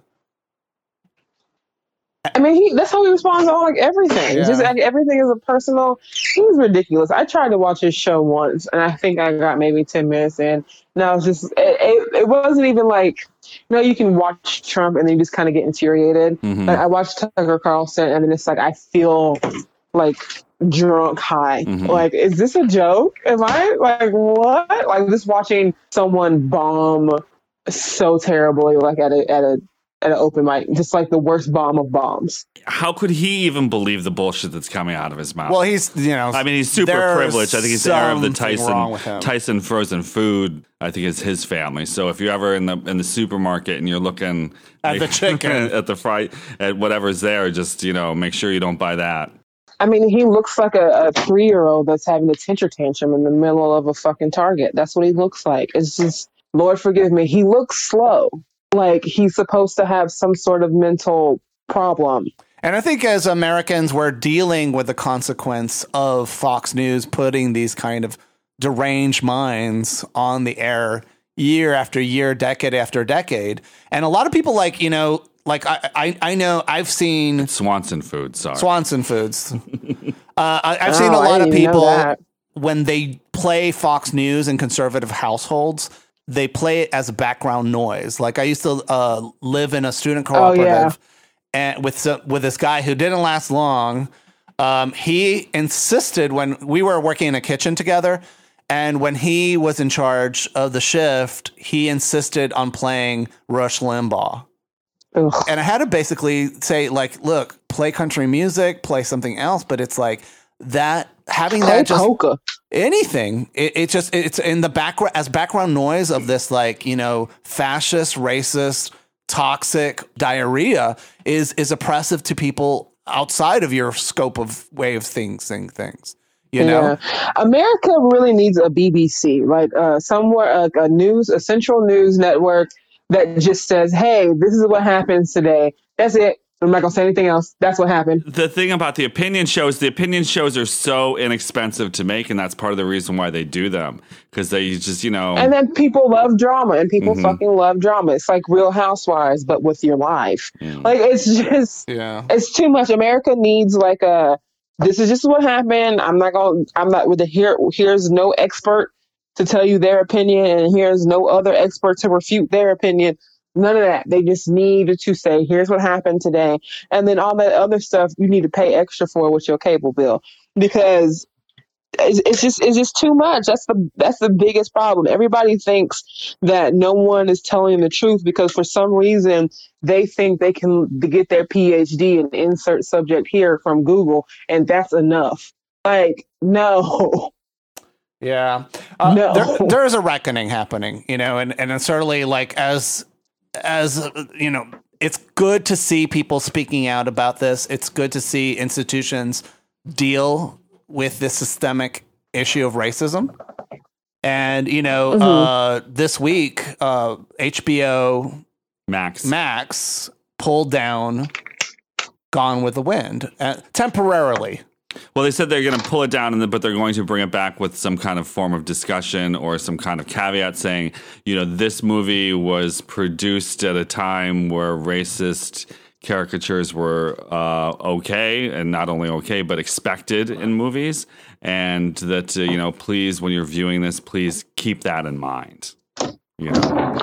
I mean, he, that's how he responds to all, like everything. Yeah. Just like, everything is a personal. He's ridiculous. I tried to watch his show once, and I think I got maybe ten minutes in. No, it's just it, it, it wasn't even like, you know, you can watch Trump and then you just kind of get infuriated. Mhm. Like, I watched Tucker Carlson, and then it's like I feel like drunk high. Mhm. Like, is this a joke? Am I like what? Like just watching someone bomb so terribly, like at a at a at an open mic, just like the worst bomb of bombs. How could he even believe the bullshit that's coming out of his mouth? Well, he's, you know, I mean, he's super there's privileged. I think he's the heir of the something wrong with Tyson him. Tyson frozen food. I think it's his family. So if you're ever in the in the supermarket and you're looking At the chicken. at the fry, at whatever's there, just, you know, make sure you don't buy that. I mean, he looks like a, a three-year-old that's having a temper tantrum in the middle of a fucking Target. That's what he looks like. It's just, Lord forgive me, he looks slow. Like he's supposed to have some sort of mental problem. And I think as Americans, we're dealing with the consequence of Fox News putting these kind of deranged minds on the air year after year, decade after decade. And a lot of people, like, you know, like I, I, I know I've seen Swanson Foods. Sorry, Swanson Foods. uh, I, I've Oh, seen a I lot of didn't even know people that. when they play Fox News in conservative households, they play it as background noise. Like I used to uh, live in a student cooperative, yeah. and with some, with this guy who didn't last long. Um, he insisted when we were working in a kitchen together, and when he was in charge of the shift, he insisted on playing Rush Limbaugh. Ugh. And I had to basically say, like, look, play country music, play something else, but it's like that having Play that just polka. anything. It, it just it's in the background as background noise of this, like, you know, fascist, racist, toxic diarrhea is is oppressive to people outside of your scope of way of things, saying things. You know, Yeah. America really needs a B B C, like uh, somewhere uh, a news, a central news network that just says, "Hey, this is what happens today." That's it. I'm not gonna say anything else. That's what happened. The thing about the opinion shows, the opinion shows are so inexpensive to make, and that's part of the reason why they do them, because they just, you know. And then people love drama, and people Mhm. fucking love drama. It's like Real Housewives, but with your life. Mm. Like it's just, yeah. it's too much. America needs like a. This is just what happened. I'm not gonna. I'm not with the here. Here's no expert to tell you their opinion, and here's no other expert to refute their opinion. None of that. They just need to say, here's what happened today. And then all that other stuff you need to pay extra for with your cable bill, because it's, it's just it's just too much. That's the that's the biggest problem. Everybody thinks that no one is telling the truth because for some reason they think they can get their P H D and insert subject here from Google, and that's enough. Like, no. Yeah. Uh, No. there, there is a reckoning happening, you know, and, and it's certainly like as, as, uh, you know, it's good to see people speaking out about this. It's good to see institutions deal with this systemic issue of racism. And, you know, Mhm. uh, this week, uh, H B O Max. Max pulled down Gone with the Wind uh, temporarily. Well, they said they're going to pull it down, and then, but they're going to bring it back with some kind of form of discussion or some kind of caveat saying, you know, this movie was produced at a time where racist caricatures were uh, okay, and not only okay, but expected in movies. And that, uh, you know, please, when you're viewing this, please keep that in mind. You know?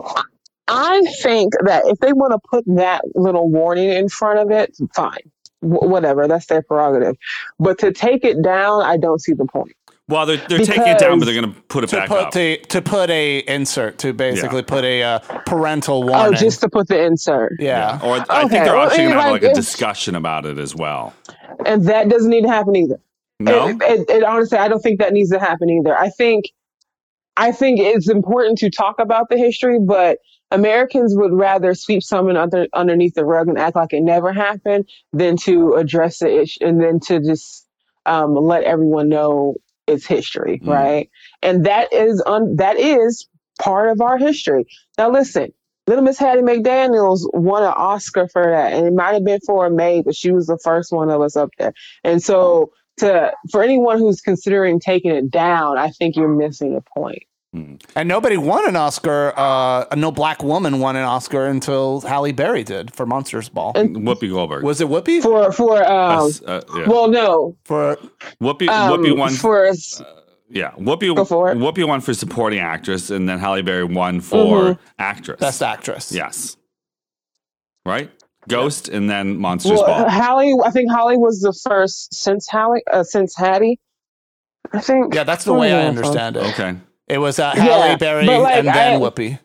I think that if they want to put that little warning in front of it, fine. W- whatever, that's their prerogative. But to take it down, I don't see the point. Well, they're, they're taking it down, but Because- they're going to put it To back put up. the, to put a insert to basically Yeah. put a uh, parental Oh, warning. just to put the insert. yeah. Or I think Okay, they're well, actually going to have like, like a if- discussion about it as well. And that doesn't need to happen either. No? It, it, it, honestly, I don't think that needs to happen either. I think, I think it's important to talk about the history, but Americans would rather sweep something under, underneath the rug and act like it never happened than to address the issue and then to just um, let everyone know it's history, Mm. right? And that is un, that is part of our history. Now, listen, Little Miss Hattie McDaniels won an Oscar for that, and it might have been for a maid, but she was the first one of us up there. And so, to for anyone who's considering taking it down, I think you're missing a point. And nobody won an Oscar. Uh, no black woman won an Oscar until Halle Berry did for Monsters Ball. Whoopi Goldberg. Was it Whoopi? For for um, Us, uh, yeah. well, no, For Whoopi, um, Whoopi won. for yeah, Whoopi, Go for it. Whoopi won for supporting actress, and then Halle Berry won for Mhm. actress. Best Actress. Yes. Right? Ghost, and then Monsters well, Ball. Hallie. I think Holly was the first since Hallie, uh, since Hattie. I think. Yeah, that's the way I understand it. Okay. It was uh, Yeah, Halle Berry but, like, and then I- Whoopi.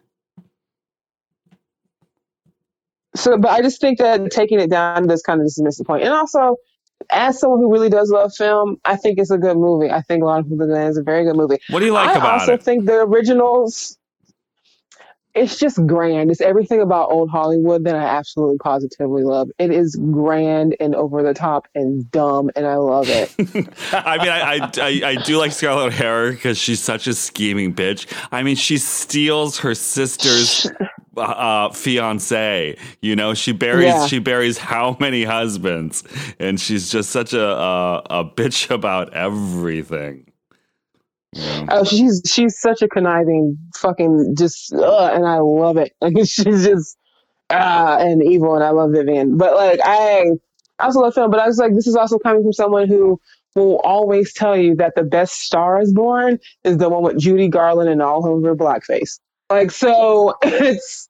So, but I just think that taking it down does kind of dismiss the point. And also, as someone who really does love film, I think it's a good movie. I think a lot of people think it's a very good movie. What do you like I about also it? think the originals, it's just grand. It's everything about old Hollywood that I absolutely positively love. It is grand and over the top and dumb, and I love it. I mean, I, I, I, I do like Scarlett O'Hara because she's such a scheming bitch. I mean, she steals her sister's uh, fiance. You know, she buries Yeah. she buries how many husbands, and she's just such a a, a bitch about everything. Yeah. Oh, she's she's such a conniving fucking just, uh, and I love it. Like she's just uh, and evil, and I love Vivian. But like I also love film, but I was like, this is also coming from someone who will always tell you that the best Star is Born is the one with Judy Garland and all of her blackface. Like, so it's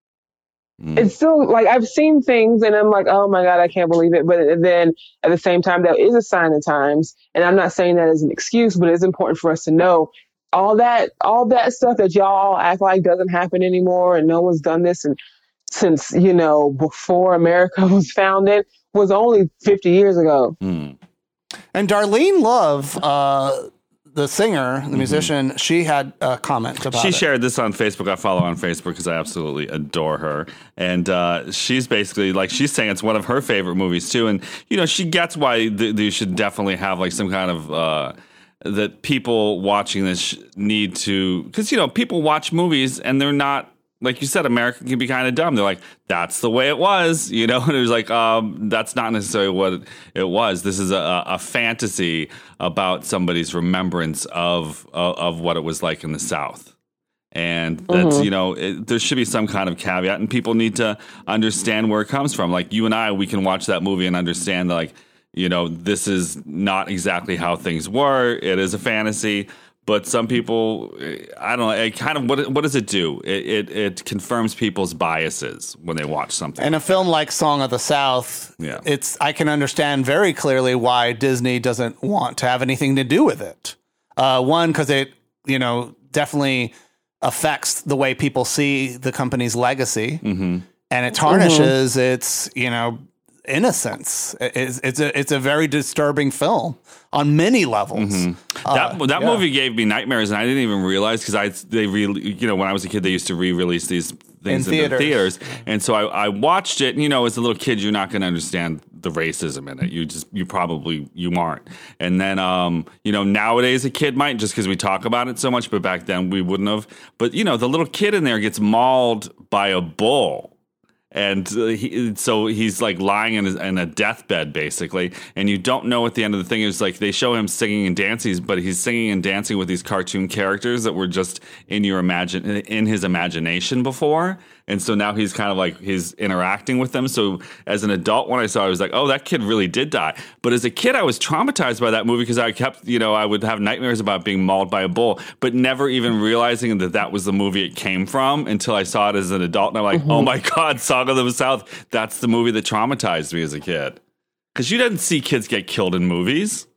mm. it's still like I've seen things and I'm like, oh my God, I can't believe it. But then at the same time, that is a sign of times. And I'm not saying that as an excuse, but it's important for us to know all that all that stuff that y'all act like doesn't happen anymore, and no one's done this and since, you know, before America was founded, was only fifty years ago. Mm. And Darlene Love, uh, the singer, the mm-hmm. musician, she had a comment about she it. She shared this on Facebook. I follow her on Facebook because I absolutely adore her. And uh, she's basically, like, she's saying it's one of her favorite movies, too. And, you know, she gets why th- you should definitely have, like, some kind of... Uh, that people watching this need to... Because, you know, people watch movies and they're not... Like you said, America can be kind of dumb. They're like, that's the way it was, you know? And it was like, um, that's not necessarily what it, it was. This is a, a fantasy about somebody's remembrance of, of of what it was like in the South. And that's, mm-hmm. you know, it, there should be some kind of caveat, and people need to understand where it comes from. Like you and I, we can watch that movie and understand that, like, you know, this is not exactly how things were. It is a fantasy. But some people, I don't know, it kind of, what, what does it do? It, it it confirms people's biases when they watch something. And a film like Song of the South, yeah. it's I can understand very clearly why Disney doesn't want to have anything to do with it. Uh, one, because it, you know, definitely affects the way people see the company's legacy. Mm-hmm. And it tarnishes mm-hmm. its, you know, innocence. It's, it's a it's a very disturbing film on many levels. Mm-hmm. That uh, that yeah. movie gave me nightmares, and I didn't even realize because I they re, you know when I was a kid they used to re-release these things in, in theaters. the theaters, and so I, I watched it. And, you know, as a little kid, you're not going to understand the racism in it. You just you probably you aren't. And then um you know nowadays a kid might just because we talk about it so much, but back then we wouldn't have. But you know the little kid in there gets mauled by a bull. And uh, he, so he's like lying in, his, in a deathbed, basically. And you don't know what the end of the thing is. Like they show him singing and dancing, but he's singing and dancing with these cartoon characters that were just in your imagine in his imagination before. And so now he's kind of like he's interacting with them. So as an adult, when I saw it, I was like, oh, that kid really did die. But as a kid, I was traumatized by that movie because I kept, you know, I would have nightmares about being mauled by a bull, but never even realizing that that was the movie it came from until I saw it as an adult. And I'm like, mm-hmm. oh my God, Song of the South. That's the movie that traumatized me as a kid. Because you didn't see kids get killed in movies.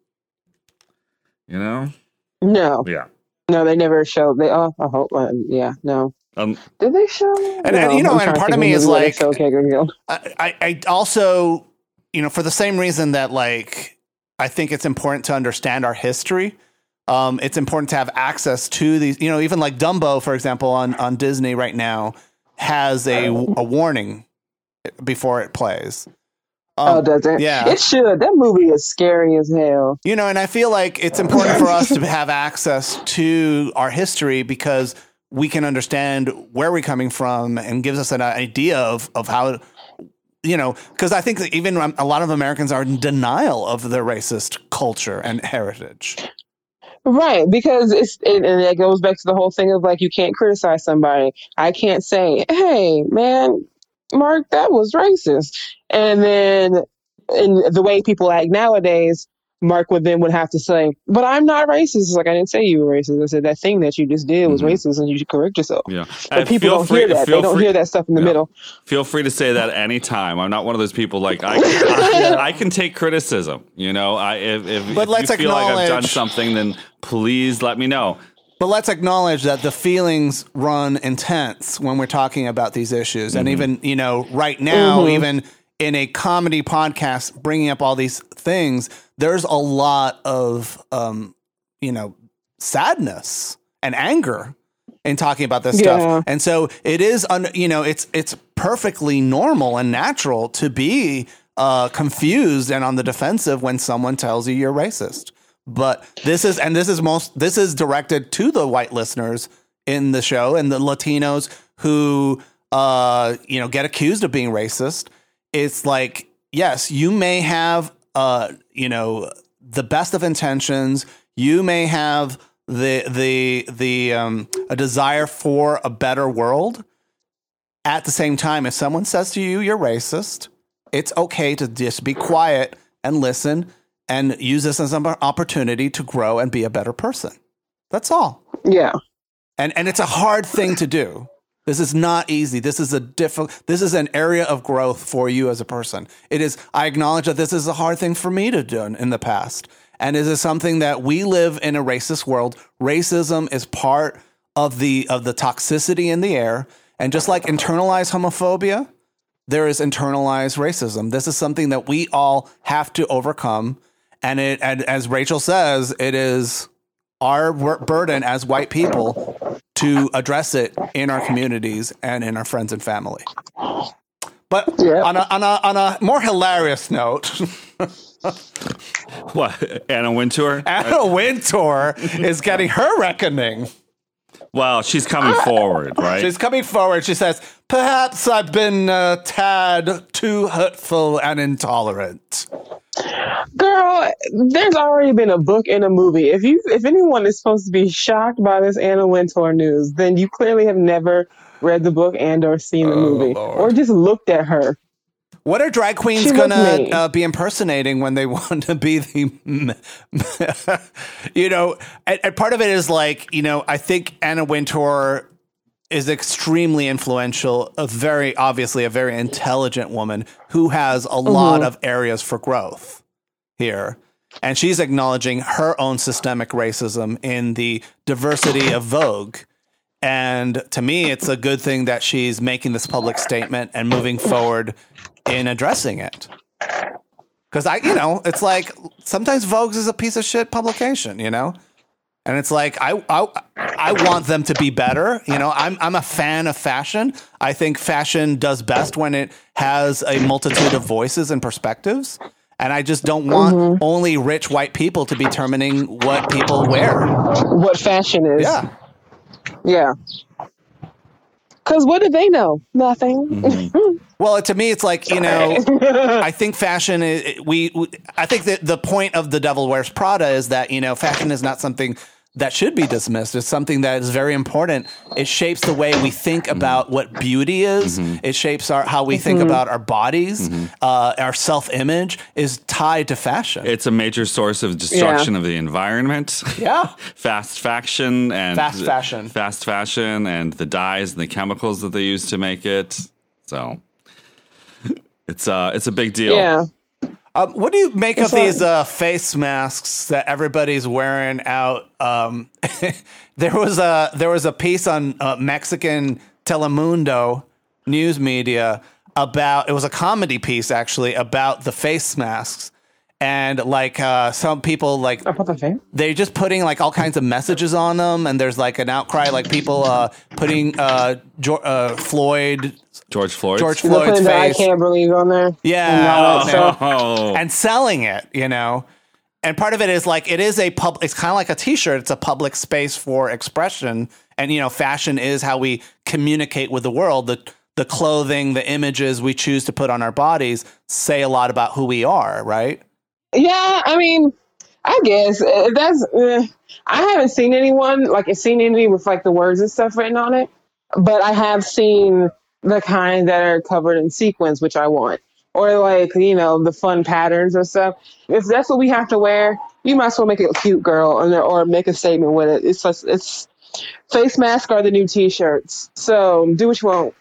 You know? No. Yeah. No, they never showed. They, oh, I hope. Uh, yeah, no. Um, Did they show? And, no, and you know, I'm and part of me is like, okay, I, I also, you know, for the same reason that like, I think it's important to understand our history. Um, it's important to have access to these, you know, even like Dumbo, for example, on, on Disney right now has a, a warning before it plays. Um, oh, does it? Yeah. It should. That movie is scary as hell. You know, and I feel like it's important for us to have access to our history because we can understand where we're coming from and gives us an idea of, of how, you know, because I think that even a lot of Americans are in denial of their racist culture and heritage. Right, because it's it, and it goes back to the whole thing of like you can't criticize somebody. I can't say, "Hey, man, Mark, that was racist," and then in the way people act nowadays, Mark would then would have to say, "But I'm not racist." It's like I didn't say you were racist. I said that thing that you just did was mm-hmm. racist, and you should correct yourself. Yeah, but and people don't free, hear that. They don't free, hear that stuff in the yeah. middle. Feel free to say that anytime. I'm not one of those people like I. I, I can take criticism. You know, I if, if, but if let's you feel like I've done acknowledge- something, then please let me know. But let's acknowledge that the feelings run intense when we're talking about these issues, mm-hmm. and even you know, right now, mm-hmm. even in a comedy podcast, bringing up all these things. There's a lot of, um, you know, sadness and anger in talking about this yeah. stuff. And so it is, un- you know, it's it's perfectly normal and natural to be uh, confused and on the defensive when someone tells you you're racist. But this is, and this is most, this is directed to the white listeners in the show and the Latinos who, uh, you know, get accused of being racist. It's like, yes, you may have Uh, you know, the best of intentions. You may have the the the um, a desire for a better world, at the same time, if someone says to you, you're racist, it's okay to just be quiet and listen and use this as an opportunity to grow and be a better person. That's all. Yeah. And and it's a hard thing to do. This is not easy. This is a difficult, this is an area of growth for you as a person. It is, I acknowledge that this is a hard thing for me to do in the past. And it is something that we live in a racist world. Racism is part of the of the toxicity in the air. And just like internalized homophobia, there is internalized racism. This is something that we all have to overcome. And it, and as Rachel says, it is our burden as white people to address it in our communities and in our friends and family. But yeah. on a on a on a more hilarious note, what, Anna Wintour? Anna Wintour is getting her reckoning. Well, she's coming uh, forward, right? She's coming forward. She says, "Perhaps I've been a tad too hurtful and intolerant." Girl, there's already been a book and a movie. If you, if anyone is supposed to be shocked by this Anna Wintour news, then you clearly have never read the book and or seen the oh, movie, Lord. Or just looked at her. What are drag queens she gonna uh, be impersonating when they want to be the, you know, and, and part of it is like, you know, I think Anna Wintour is extremely influential, a very, obviously a very intelligent woman who has a mm-hmm. lot of areas for growth here. And she's acknowledging her own systemic racism in the diversity of Vogue. And to me, it's a good thing that she's making this public statement and moving forward in addressing it. Because I, you know, it's like sometimes Vogue is a piece of shit publication, you know? And it's like, I, I I want them to be better. You know, I'm I'm a fan of fashion. I think fashion does best when it has a multitude of voices and perspectives. And I just don't want mm-hmm. only rich white people to be determining what people wear. What fashion is. Yeah. Yeah. Because what do they know? Nothing. Mm-hmm. Well, to me, it's like, you know, I think fashion is, we, we, I think that the point of The Devil Wears Prada is that, you know, fashion is not something that should be dismissed. It's something that is very important. It shapes the way we think about what beauty is. Mm-hmm. It shapes our, how we mm-hmm. think about our bodies. Mm-hmm. Uh, our self-image is tied to fashion. It's a major source of destruction yeah. of the environment. Yeah. Fast fashion and fast fashion, fast fashion and the dyes and the chemicals that they use to make it. So it's uh, it's a big deal. Yeah. Um, what do you make it's of like, these uh, face masks that everybody's wearing out? Um, there was a there was a piece on uh, Mexican Telemundo news media about, it was a comedy piece actually about the face masks. And like uh, some people like they're just putting like all kinds of messages on them, and there's like an outcry, like people uh, putting uh, jo- uh, Floyd, George Floyd, George Floyd's face. I can't believe on there, yeah, and, oh. and, and selling it, you know. And part of it is like it is a pub. It's kind of like a T-shirt. It's a public space for expression, and you know, fashion is how we communicate with the world. The the clothing, the images we choose to put on our bodies say a lot about who we are, right? Yeah, I mean, I guess uh, that's. Uh, I haven't seen anyone like seen any with like the words and stuff written on it, but I have seen the kind that are covered in sequins, which I want, or like you know the fun patterns and stuff. If that's what we have to wear, you might as well make it cute, girl, or, or make a statement with it. It's just, it's face masks are the new T-shirts, so do what you want.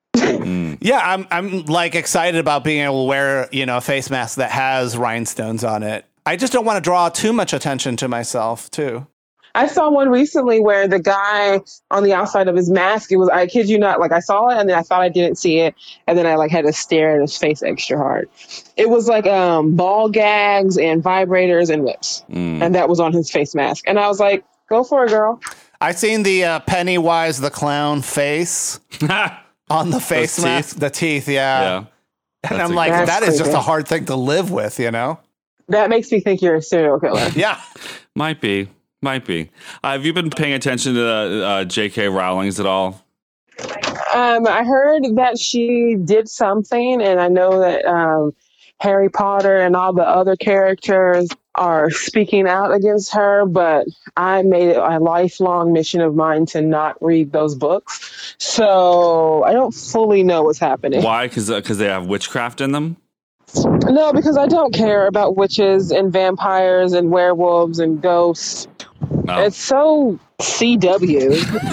Mm. Yeah, I'm I'm like excited about being able to wear, you know, a face mask that has rhinestones on it. I just don't want to draw too much attention to myself, too. I saw one recently where the guy on the outside of his mask, it was, I kid you not, like I saw it and then I thought I didn't see it. And then I like had to stare at his face extra hard. It was like um, ball gags and vibrators and whips. Mm. And that was on his face mask. And I was like, go for it, girl. I seen the uh, Pennywise the Clown face. On the face Those mask, teeth? the teeth, yeah. yeah. And That's I'm like, That's that is creepy. just a hard thing to live with, you know? That makes me think you're a serial killer. Yeah. Might be. Might be. Uh, have you been paying attention to uh, J K. Rowling's at all? Um, I heard that she did something, and I know that um, Harry Potter and all the other characters are speaking out against her, but I made it a lifelong mission of mine to not read those books. So I don't fully know what's happening. Why? Because because they have witchcraft in them? No, because I don't care about witches and vampires and werewolves and ghosts. Oh. It's so C W.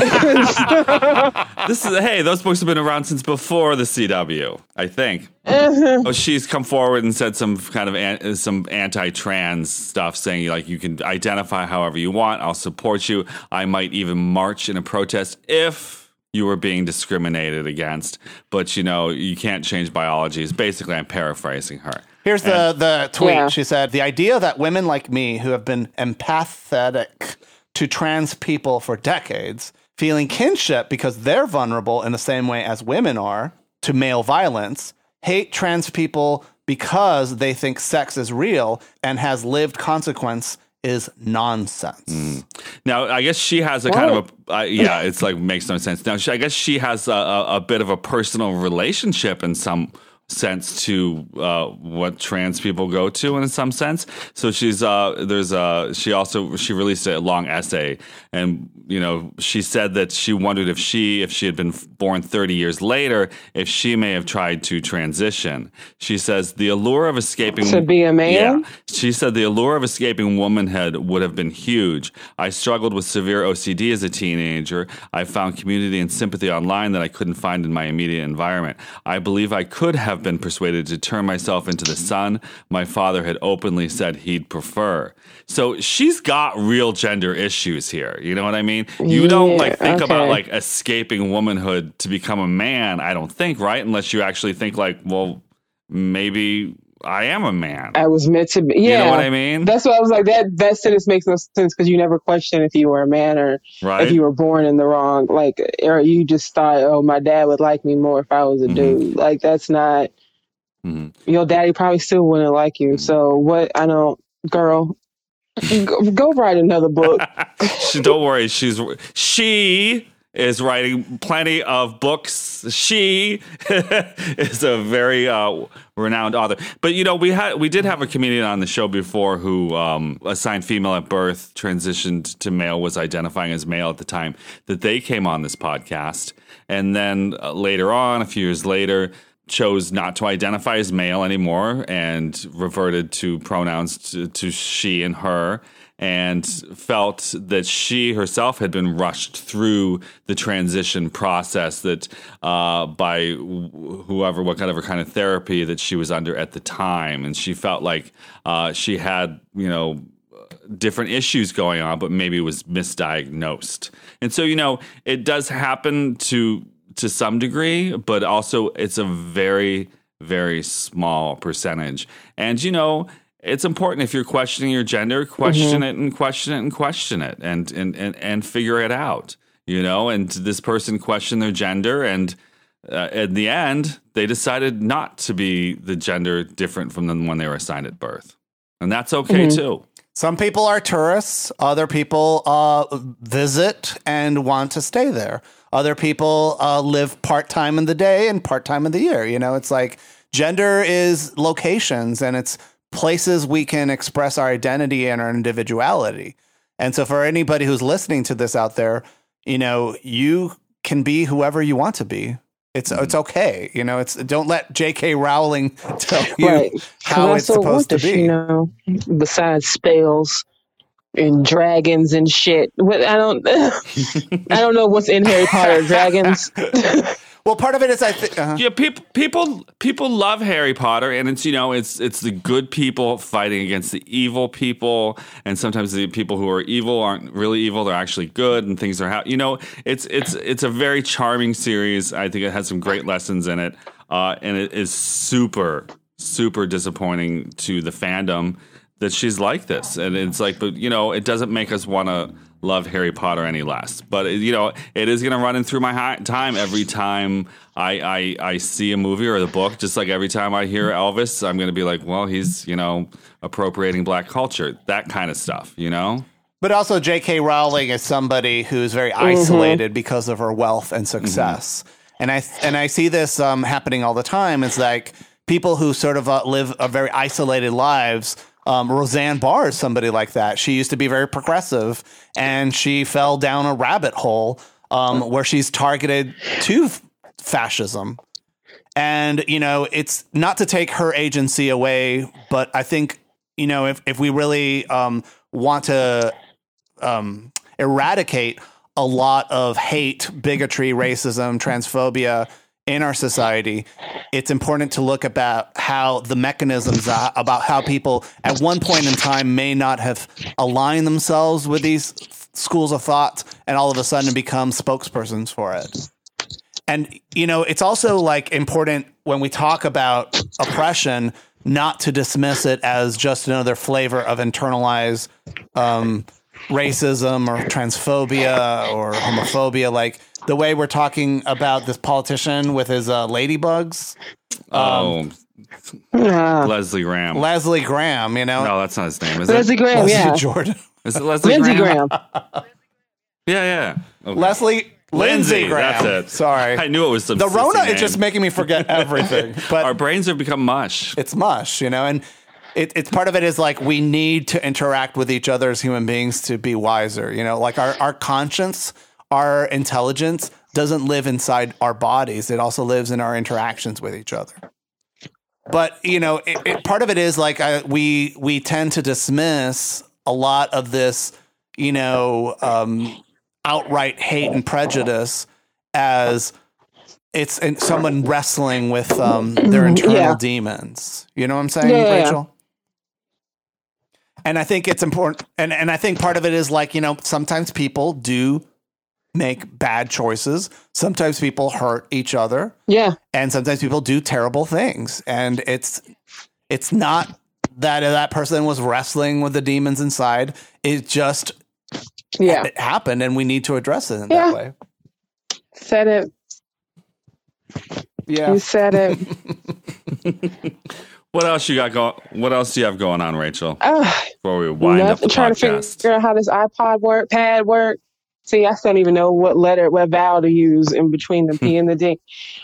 This is hey, those books have been around since before the C W, I think. Uh-huh. Oh, she's come forward and said some kind of an, some anti-trans stuff, saying like you can identify however you want. I'll support you. I might even march in a protest if you were being discriminated against. But you know, you can't change biology. Is basically, I'm paraphrasing her. Here's and, the, the tweet. Yeah. She said, the idea that women like me who have been empathetic to trans people for decades, feeling kinship because they're vulnerable in the same way as women are to male violence, hate trans people because they think sex is real and has lived consequence is nonsense. Mm. Now, I guess she has a what? kind of a, uh, yeah, it's like makes no sense. Now, she, I guess she has a, a, a bit of a personal relationship in some sense to uh, what trans people go to in some sense. So she's uh, there's a she also she released a long essay, and you know she said that she wondered if she if she had been born thirty years later if she may have tried to transition. She says the allure of escaping to be a man. Yeah, she said the allure of escaping womanhood would have been huge. I struggled with severe O C D as a teenager. I found community and sympathy online that I couldn't find in my immediate environment. I believe I could have been persuaded to turn myself into the son my father had openly said he'd prefer. So she's got real gender issues here. You know what I mean? You don't like think okay. about like escaping womanhood to become a man, I don't think, right? Unless you actually think like, well, maybe I am a man. I was meant to be. Yeah. You know what I mean? That's what I was like. That that sentence makes no sense because you never question if you were a man or right? if you were born in the wrong, like, or you just thought, oh, my dad would like me more if I was a mm-hmm. dude. Like, that's not, mm-hmm. your daddy probably still wouldn't like you. Mm-hmm. So what, I don't, girl, go, go write another book. Don't worry. She's, she is writing plenty of books. She is a very uh, renowned author. But you know, we had we did have a comedian on the show before who um, assigned female at birth, transitioned to male, was identifying as male at the time that they came on this podcast, and then uh, later on, a few years later, chose not to identify as male anymore and reverted to pronouns to, to she and her. And felt that she herself had been rushed through the transition process that uh, by whoever, whatever kind of therapy that she was under at the time. And she felt like uh, she had, you know, different issues going on, but maybe was misdiagnosed. And so, you know, it does happen to to some degree, but also it's a very, very small percentage. And, you know, it's important if you're questioning your gender, question mm-hmm. it and question it and question it and, and, and, and figure it out, you know, and this person questioned their gender and uh, in the end, they decided not to be the gender different from the one they were assigned at birth. And that's okay mm-hmm. too. Some people are tourists. Other people uh, visit and want to stay there. Other people uh, live part-time in the day and part-time in the year. You know, it's like gender is locations and it's places we can express our identity and our individuality. And so for anybody who's listening to this out there, you know, you can be whoever you want to be. It's mm-hmm. it's okay. You know, it's don't let J K Rowling tell you right. how it's supposed to be. You know, besides spells and dragons and shit. I don't I don't know what's in Harry Potter. Dragons. Well, part of it is I think uh-huh. yeah, people people people love Harry Potter, and it's you know it's it's the good people fighting against the evil people, and sometimes the people who are evil aren't really evil; they're actually good, and things are ha- you know it's it's it's a very charming series. I think it has some great lessons in it, uh, and it is super super disappointing to the fandom that she's like this, and it's like, but you know, it doesn't make us want to love Harry Potter any less. But you know, it is going to run in through my hi- time every time I, I I see a movie or the book. Just like every time I hear Elvis, I'm going to be like, well, he's you know appropriating black culture, that kind of stuff, you know. But also, J K Rowling is somebody who's very isolated mm-hmm. because of her wealth and success, mm-hmm. and I and I see this um, happening all the time. It's like people who sort of uh, live a very isolated lives. Um, Roseanne Barr is somebody like that. She used to be very progressive, and she fell down a rabbit hole um, where she's targeted to f- fascism. And, you know, it's not to take her agency away, but I think, you know, if, if we really um, want to um, eradicate a lot of hate, bigotry, racism, transphobia in our society, it's important to look about how the mechanisms uh, about how people at one point in time may not have aligned themselves with these schools of thought and all of a sudden become spokespersons for it. And, you know, it's also like important when we talk about oppression, not to dismiss it as just another flavor of internalized um, racism or transphobia or homophobia. Like the way we're talking about this politician with his uh, ladybugs. Um, oh, yeah. Leslie Graham. Leslie Graham, you know. No, that's not his name, is Leslie it? Graham, Leslie yeah. Jordan. Is it Leslie Lindsey Graham? Graham. Yeah, yeah. Okay. Leslie Lindsey Graham. That's it. Sorry. I knew it was some The Rona name. is just making me forget everything. But our brains have become mush. It's mush, you know, and it, it's part of it is like we need to interact with each other as human beings to be wiser. You know, like our, our conscience, our intelligence doesn't live inside our bodies. It also lives in our interactions with each other. But, you know, it, it, part of it is like I, we we tend to dismiss a lot of this, you know, um, outright hate and prejudice as it's in someone wrestling with um, their internal Yeah. demons. You know what I'm saying, Yeah, yeah, Rachel? And I think it's important. And, and I think part of it is like, you know, sometimes people do make bad choices. Sometimes people hurt each other. Yeah. And sometimes people do terrible things. And it's it's not that that person was wrestling with the demons inside. It just Yeah. it happened, and we need to address it in Yeah. that way. Said it. Yeah. You said it. What else you got going? What else do you have going on, Rachel? Uh, Before we wind up the trying to podcast. figure out how this iPod work, pad work. See, I still don't even know what letter, what vowel to use in between the P and the D.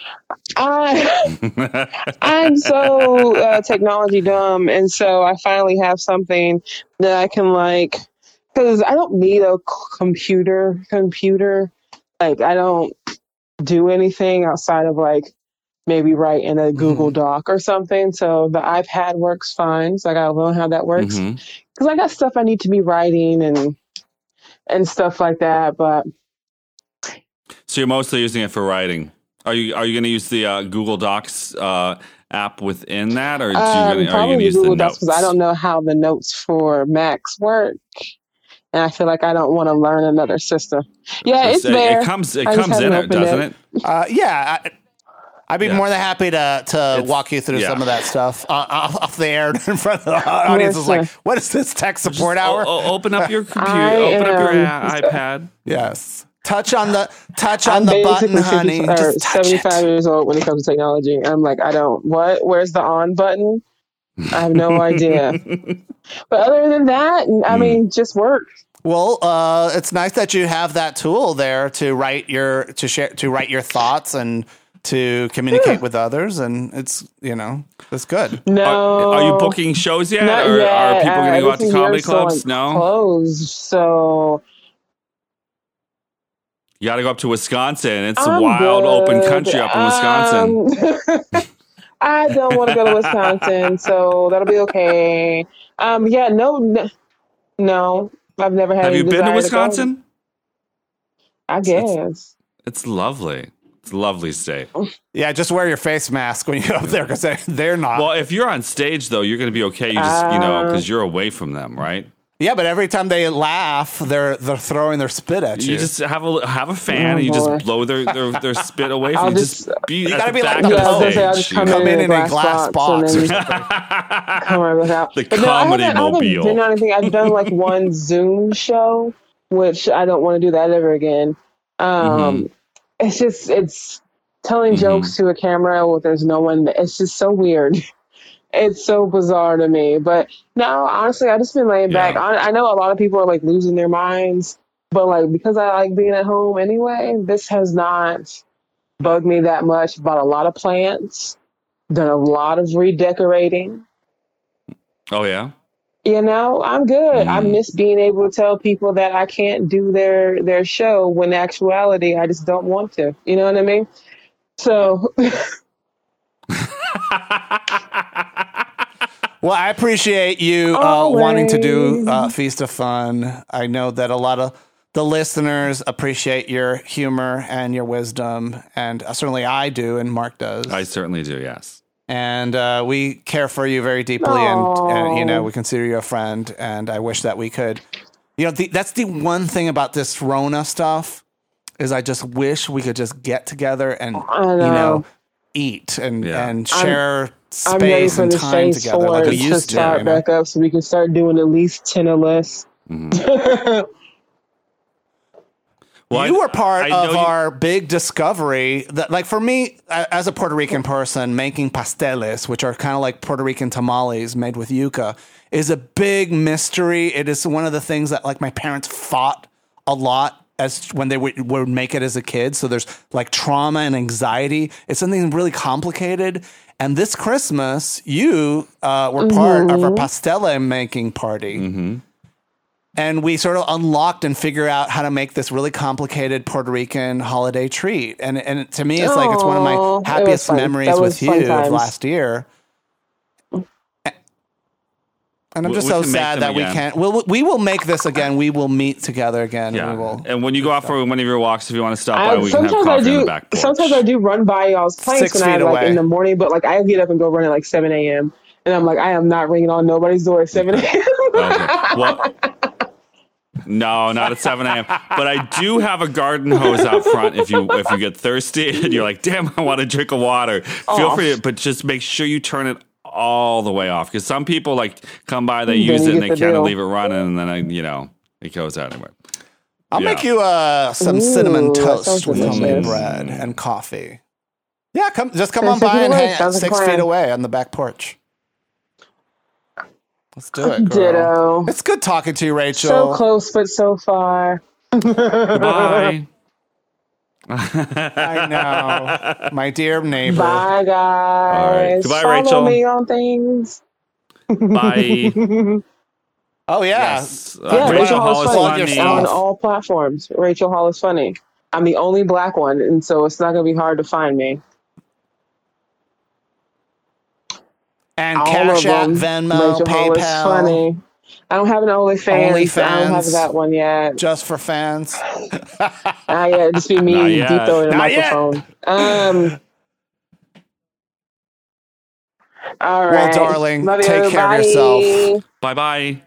I, I'm so uh, technology dumb, and so I finally have something that I can like, because I don't need a c- computer. Computer, like I don't do anything outside of like maybe write in a Google Doc or something. So the iPad works fine. So I gotta learn how that works Mhm. because I got stuff I need to be writing and and stuff like that. But So you're mostly using it for writing. Are you are you going to use the uh, Google Docs uh, app within that, or are you um, gonna, are you going probably to use Google the Docs notes? because I don't know how the notes for Macs work, and I feel like I don't want to learn another system. Yeah, it's it, there. it comes it I just comes in haven't it, opened doesn't it. it? Uh, yeah. I, I'd be Yeah. more than happy to to It's- walk you through yeah. some of that stuff uh, off, off the air in front of the audience. Is like, Listen. what is this tech support Just hour? o- o- open up your computer. I Open up your am- uh, iPad. Yes. Touch on the touch on I'm the button, basically honey. fifty, or Just touch seventy-five it. years old when it comes to technology. I'm like, I don't. What? Where's the on button? I have no idea. But other than that, Hmm. I mean, just work. Well, uh, it's nice that you have that tool there to write your to share to write your thoughts and to communicate with others, and it's you know it's good. No. Are, are you booking shows yet, Not or yet. are people going to Uh, go out to everything comedy here's still, clubs? like, No, Closed. So you got to go up to Wisconsin. It's a I'm wild, good. open country up in Wisconsin. Um, I don't want to go to Wisconsin, so that'll be okay. Um, yeah, no, no, no, I've never had. Have any you been to desire go. Wisconsin? I guess. It's lovely. It's a lovely state. Yeah, just wear your face mask when you go up there because they, they're not. Well, if you're on stage, though, you're going to be okay. You just, you know, Uh, because you're away from them, right? yeah, but every time they laugh, they're they're throwing their spit at you. You just have a have a fan Oh, and you boy. just blow their, their, their spit away from I'll you. just- Just be You at gotta the be like back the of Yeah, I was the gonna say I'll stage. just you come know? Come in, in in a glass and box then or just something. come right back out. The But no, I comedy haven't, I haven't mobile. been on anything. I've done like one Zoom show, which I don't want to do that ever again. Um, It's just it's telling Mhm. jokes to a camera where there's no one. It's just so weird. It's so bizarre to me. But no, honestly, I just been laying back. Yeah. I, I know a lot of people are like losing their minds, but like because I like being at home anyway, this has not bugged me that much. Bought a lot of plants. Done a lot of redecorating. Oh, yeah? You know, I'm good. Mm. I miss being able to tell people that I can't do their their show when in actuality I just don't want to. You know what I mean? So well, I appreciate you uh, wanting to do uh, Feast of Fun. I know that a lot of the listeners appreciate your humor and your wisdom, and uh, certainly I do, and Mark does. I certainly do, yes. And uh, we care for you very deeply, and, and, you know, we consider you a friend, and I wish that we could, you know, the, that's the one thing about this Rona stuff is I just wish we could just get together and, know. you know, eat and, yeah. and share I'm, space I'm and time together like we used to. Start you know? back up so we can start doing at least ten or less. Mm-hmm. Well, you were part of you... our big discovery that, like, for me, as a Puerto Rican person, making pasteles, which are kind of like Puerto Rican tamales made with yuca, is a big mystery. It is one of the things that, like, my parents fought a lot as when they would, would make it as a kid. So there's, like, trauma and anxiety. It's something really complicated. And this Christmas, you uh, were part mm-hmm. of our pastele making party. Mm-hmm. And we sort of unlocked and figure out how to make this really complicated Puerto Rican holiday treat. And and to me, it's Aww, like it's one of my happiest memories with you of last year. And I'm just we, so we sad that again. we can't. We'll, we will make this again. We will meet together again. Yeah. We will. And when you go out for one of your walks, if you want to stop by, I, we can have coffee do, on the back porch. Sometimes I do run by y'all's place when I like in the morning, but like I get up and go run at like seven a.m. And I'm like, I am not ringing on nobody's door at seven a.m. Okay. Well, no, not at seven a.m. But I do have a garden hose out front if you if you get thirsty and you're like, damn, I want a drink of water. Feel off. free, to, but just make sure you turn it all the way off. Because some people like come by, they use it, and they the can't leave it running, and then I, you know, it goes out anyway. I'll yeah. make you uh, some Ooh, cinnamon toast with homemade bread and coffee. Yeah, come just come on by and hang out six feet away on the back porch. Let's do it, girl. Ditto. It's good talking to you, Rachel. So close, but so far. Bye. I know. My dear neighbor. Bye, guys. All right. Goodbye, Follow Rachel. Follow me on things. Bye. Oh, yeah. Yes. Uh, yeah, Rachel, Rachel Hall is funny. funny. On all platforms. Rachel Hall is funny. I'm the only black one, and so it's not going to be hard to find me. And all Cash App, Venmo, Rachel PayPal. Hall is funny. I don't have an OnlyFans. OnlyFans. I don't have that one yet. Just for fans. Not yet. Just be me deep throwing the microphone. Um. All right. Well, darling, Love take you. care Bye. of yourself. Bye-bye.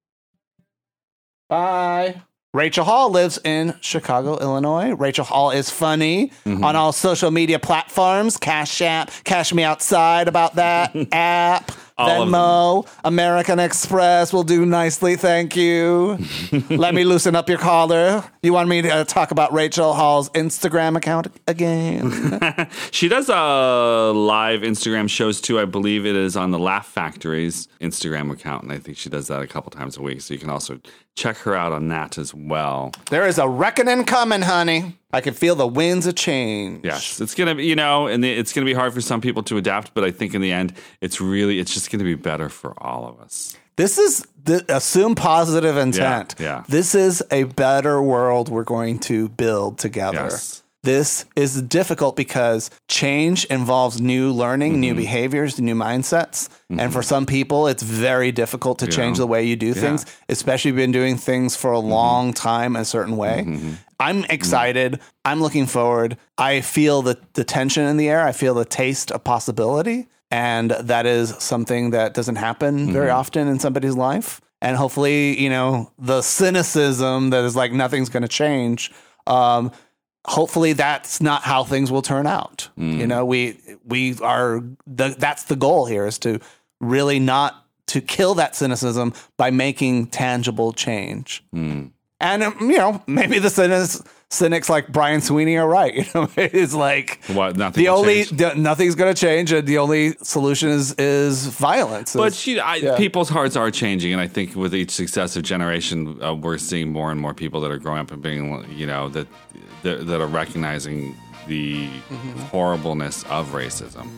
Bye. Rachel Hall lives in Chicago, Illinois. Rachel Hall is funny mm-hmm. on all social media platforms. Cash App, Cash Me Outside about that app. Venmo, American Express will do nicely, thank you. Let me loosen up your collar. You want me to uh, talk about Rachel Hall's Instagram account again? She does uh, live Instagram shows too. I believe it is on the Laugh Factory's Instagram account, and I think she does that a couple times a week. So you can also check her out on that as well. There is a reckoning coming, honey. I can feel the winds of change. Yes, it's gonna be, you know, and it's gonna be hard for some people to adapt, but I think in the end, it's really, it's just gonna be better for all of us. This is the, assume positive intent. Yeah, yeah. This is a better world we're going to build together. Yes. This is difficult because change involves new learning, mm-hmm. new behaviors, new mindsets. Mm-hmm. And for some people, it's very difficult to yeah. change the way you do things, yeah. especially if you've been doing things for a mm-hmm. long time a certain way. Mm-hmm. I'm excited. Mm-hmm. I'm looking forward. I feel the, the tension in the air. I feel the taste of possibility. And that is something that doesn't happen mm-hmm. very often in somebody's life. And hopefully, you know, the cynicism that is like nothing's going to change, um, hopefully that's not how things will turn out. Mm. You know, we we are the, that's the goal here, is to really not to kill that cynicism by making tangible change. Mm. And um, you know, maybe the cynics, cynics like Brian Sweeney are right. You know, it's like what, nothing the only the, nothing's going to change, and the only solution is is violence. But is, she, I, yeah. people's hearts are changing, and I think with each successive generation, uh, we're seeing more and more people that are growing up and being, you know, that that, that are recognizing the mm-hmm. horribleness of racism.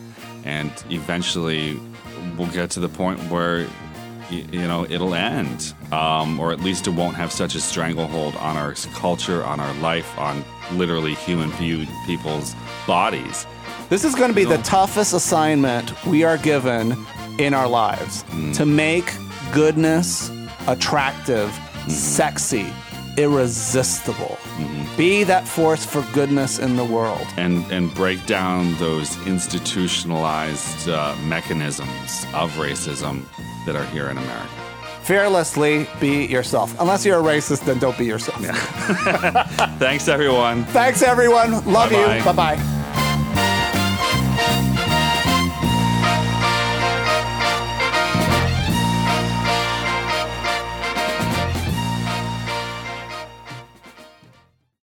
and eventually we'll get to the point where you, you know it'll end, um, or at least it won't have such a stranglehold on our culture, on our life, on literally human view people's bodies. This is going to be the toughest assignment we are given in our lives, mm. to make goodness attractive, mm-hmm. sexy, irresistible. Mm-hmm. Be that force for goodness in the world. And and break down those institutionalized uh, mechanisms of racism that are here in America. Fearlessly be yourself. Unless you're a racist, then don't be yourself. Yeah. Thanks, everyone. Thanks, everyone. Love Bye-bye. you. Bye-bye.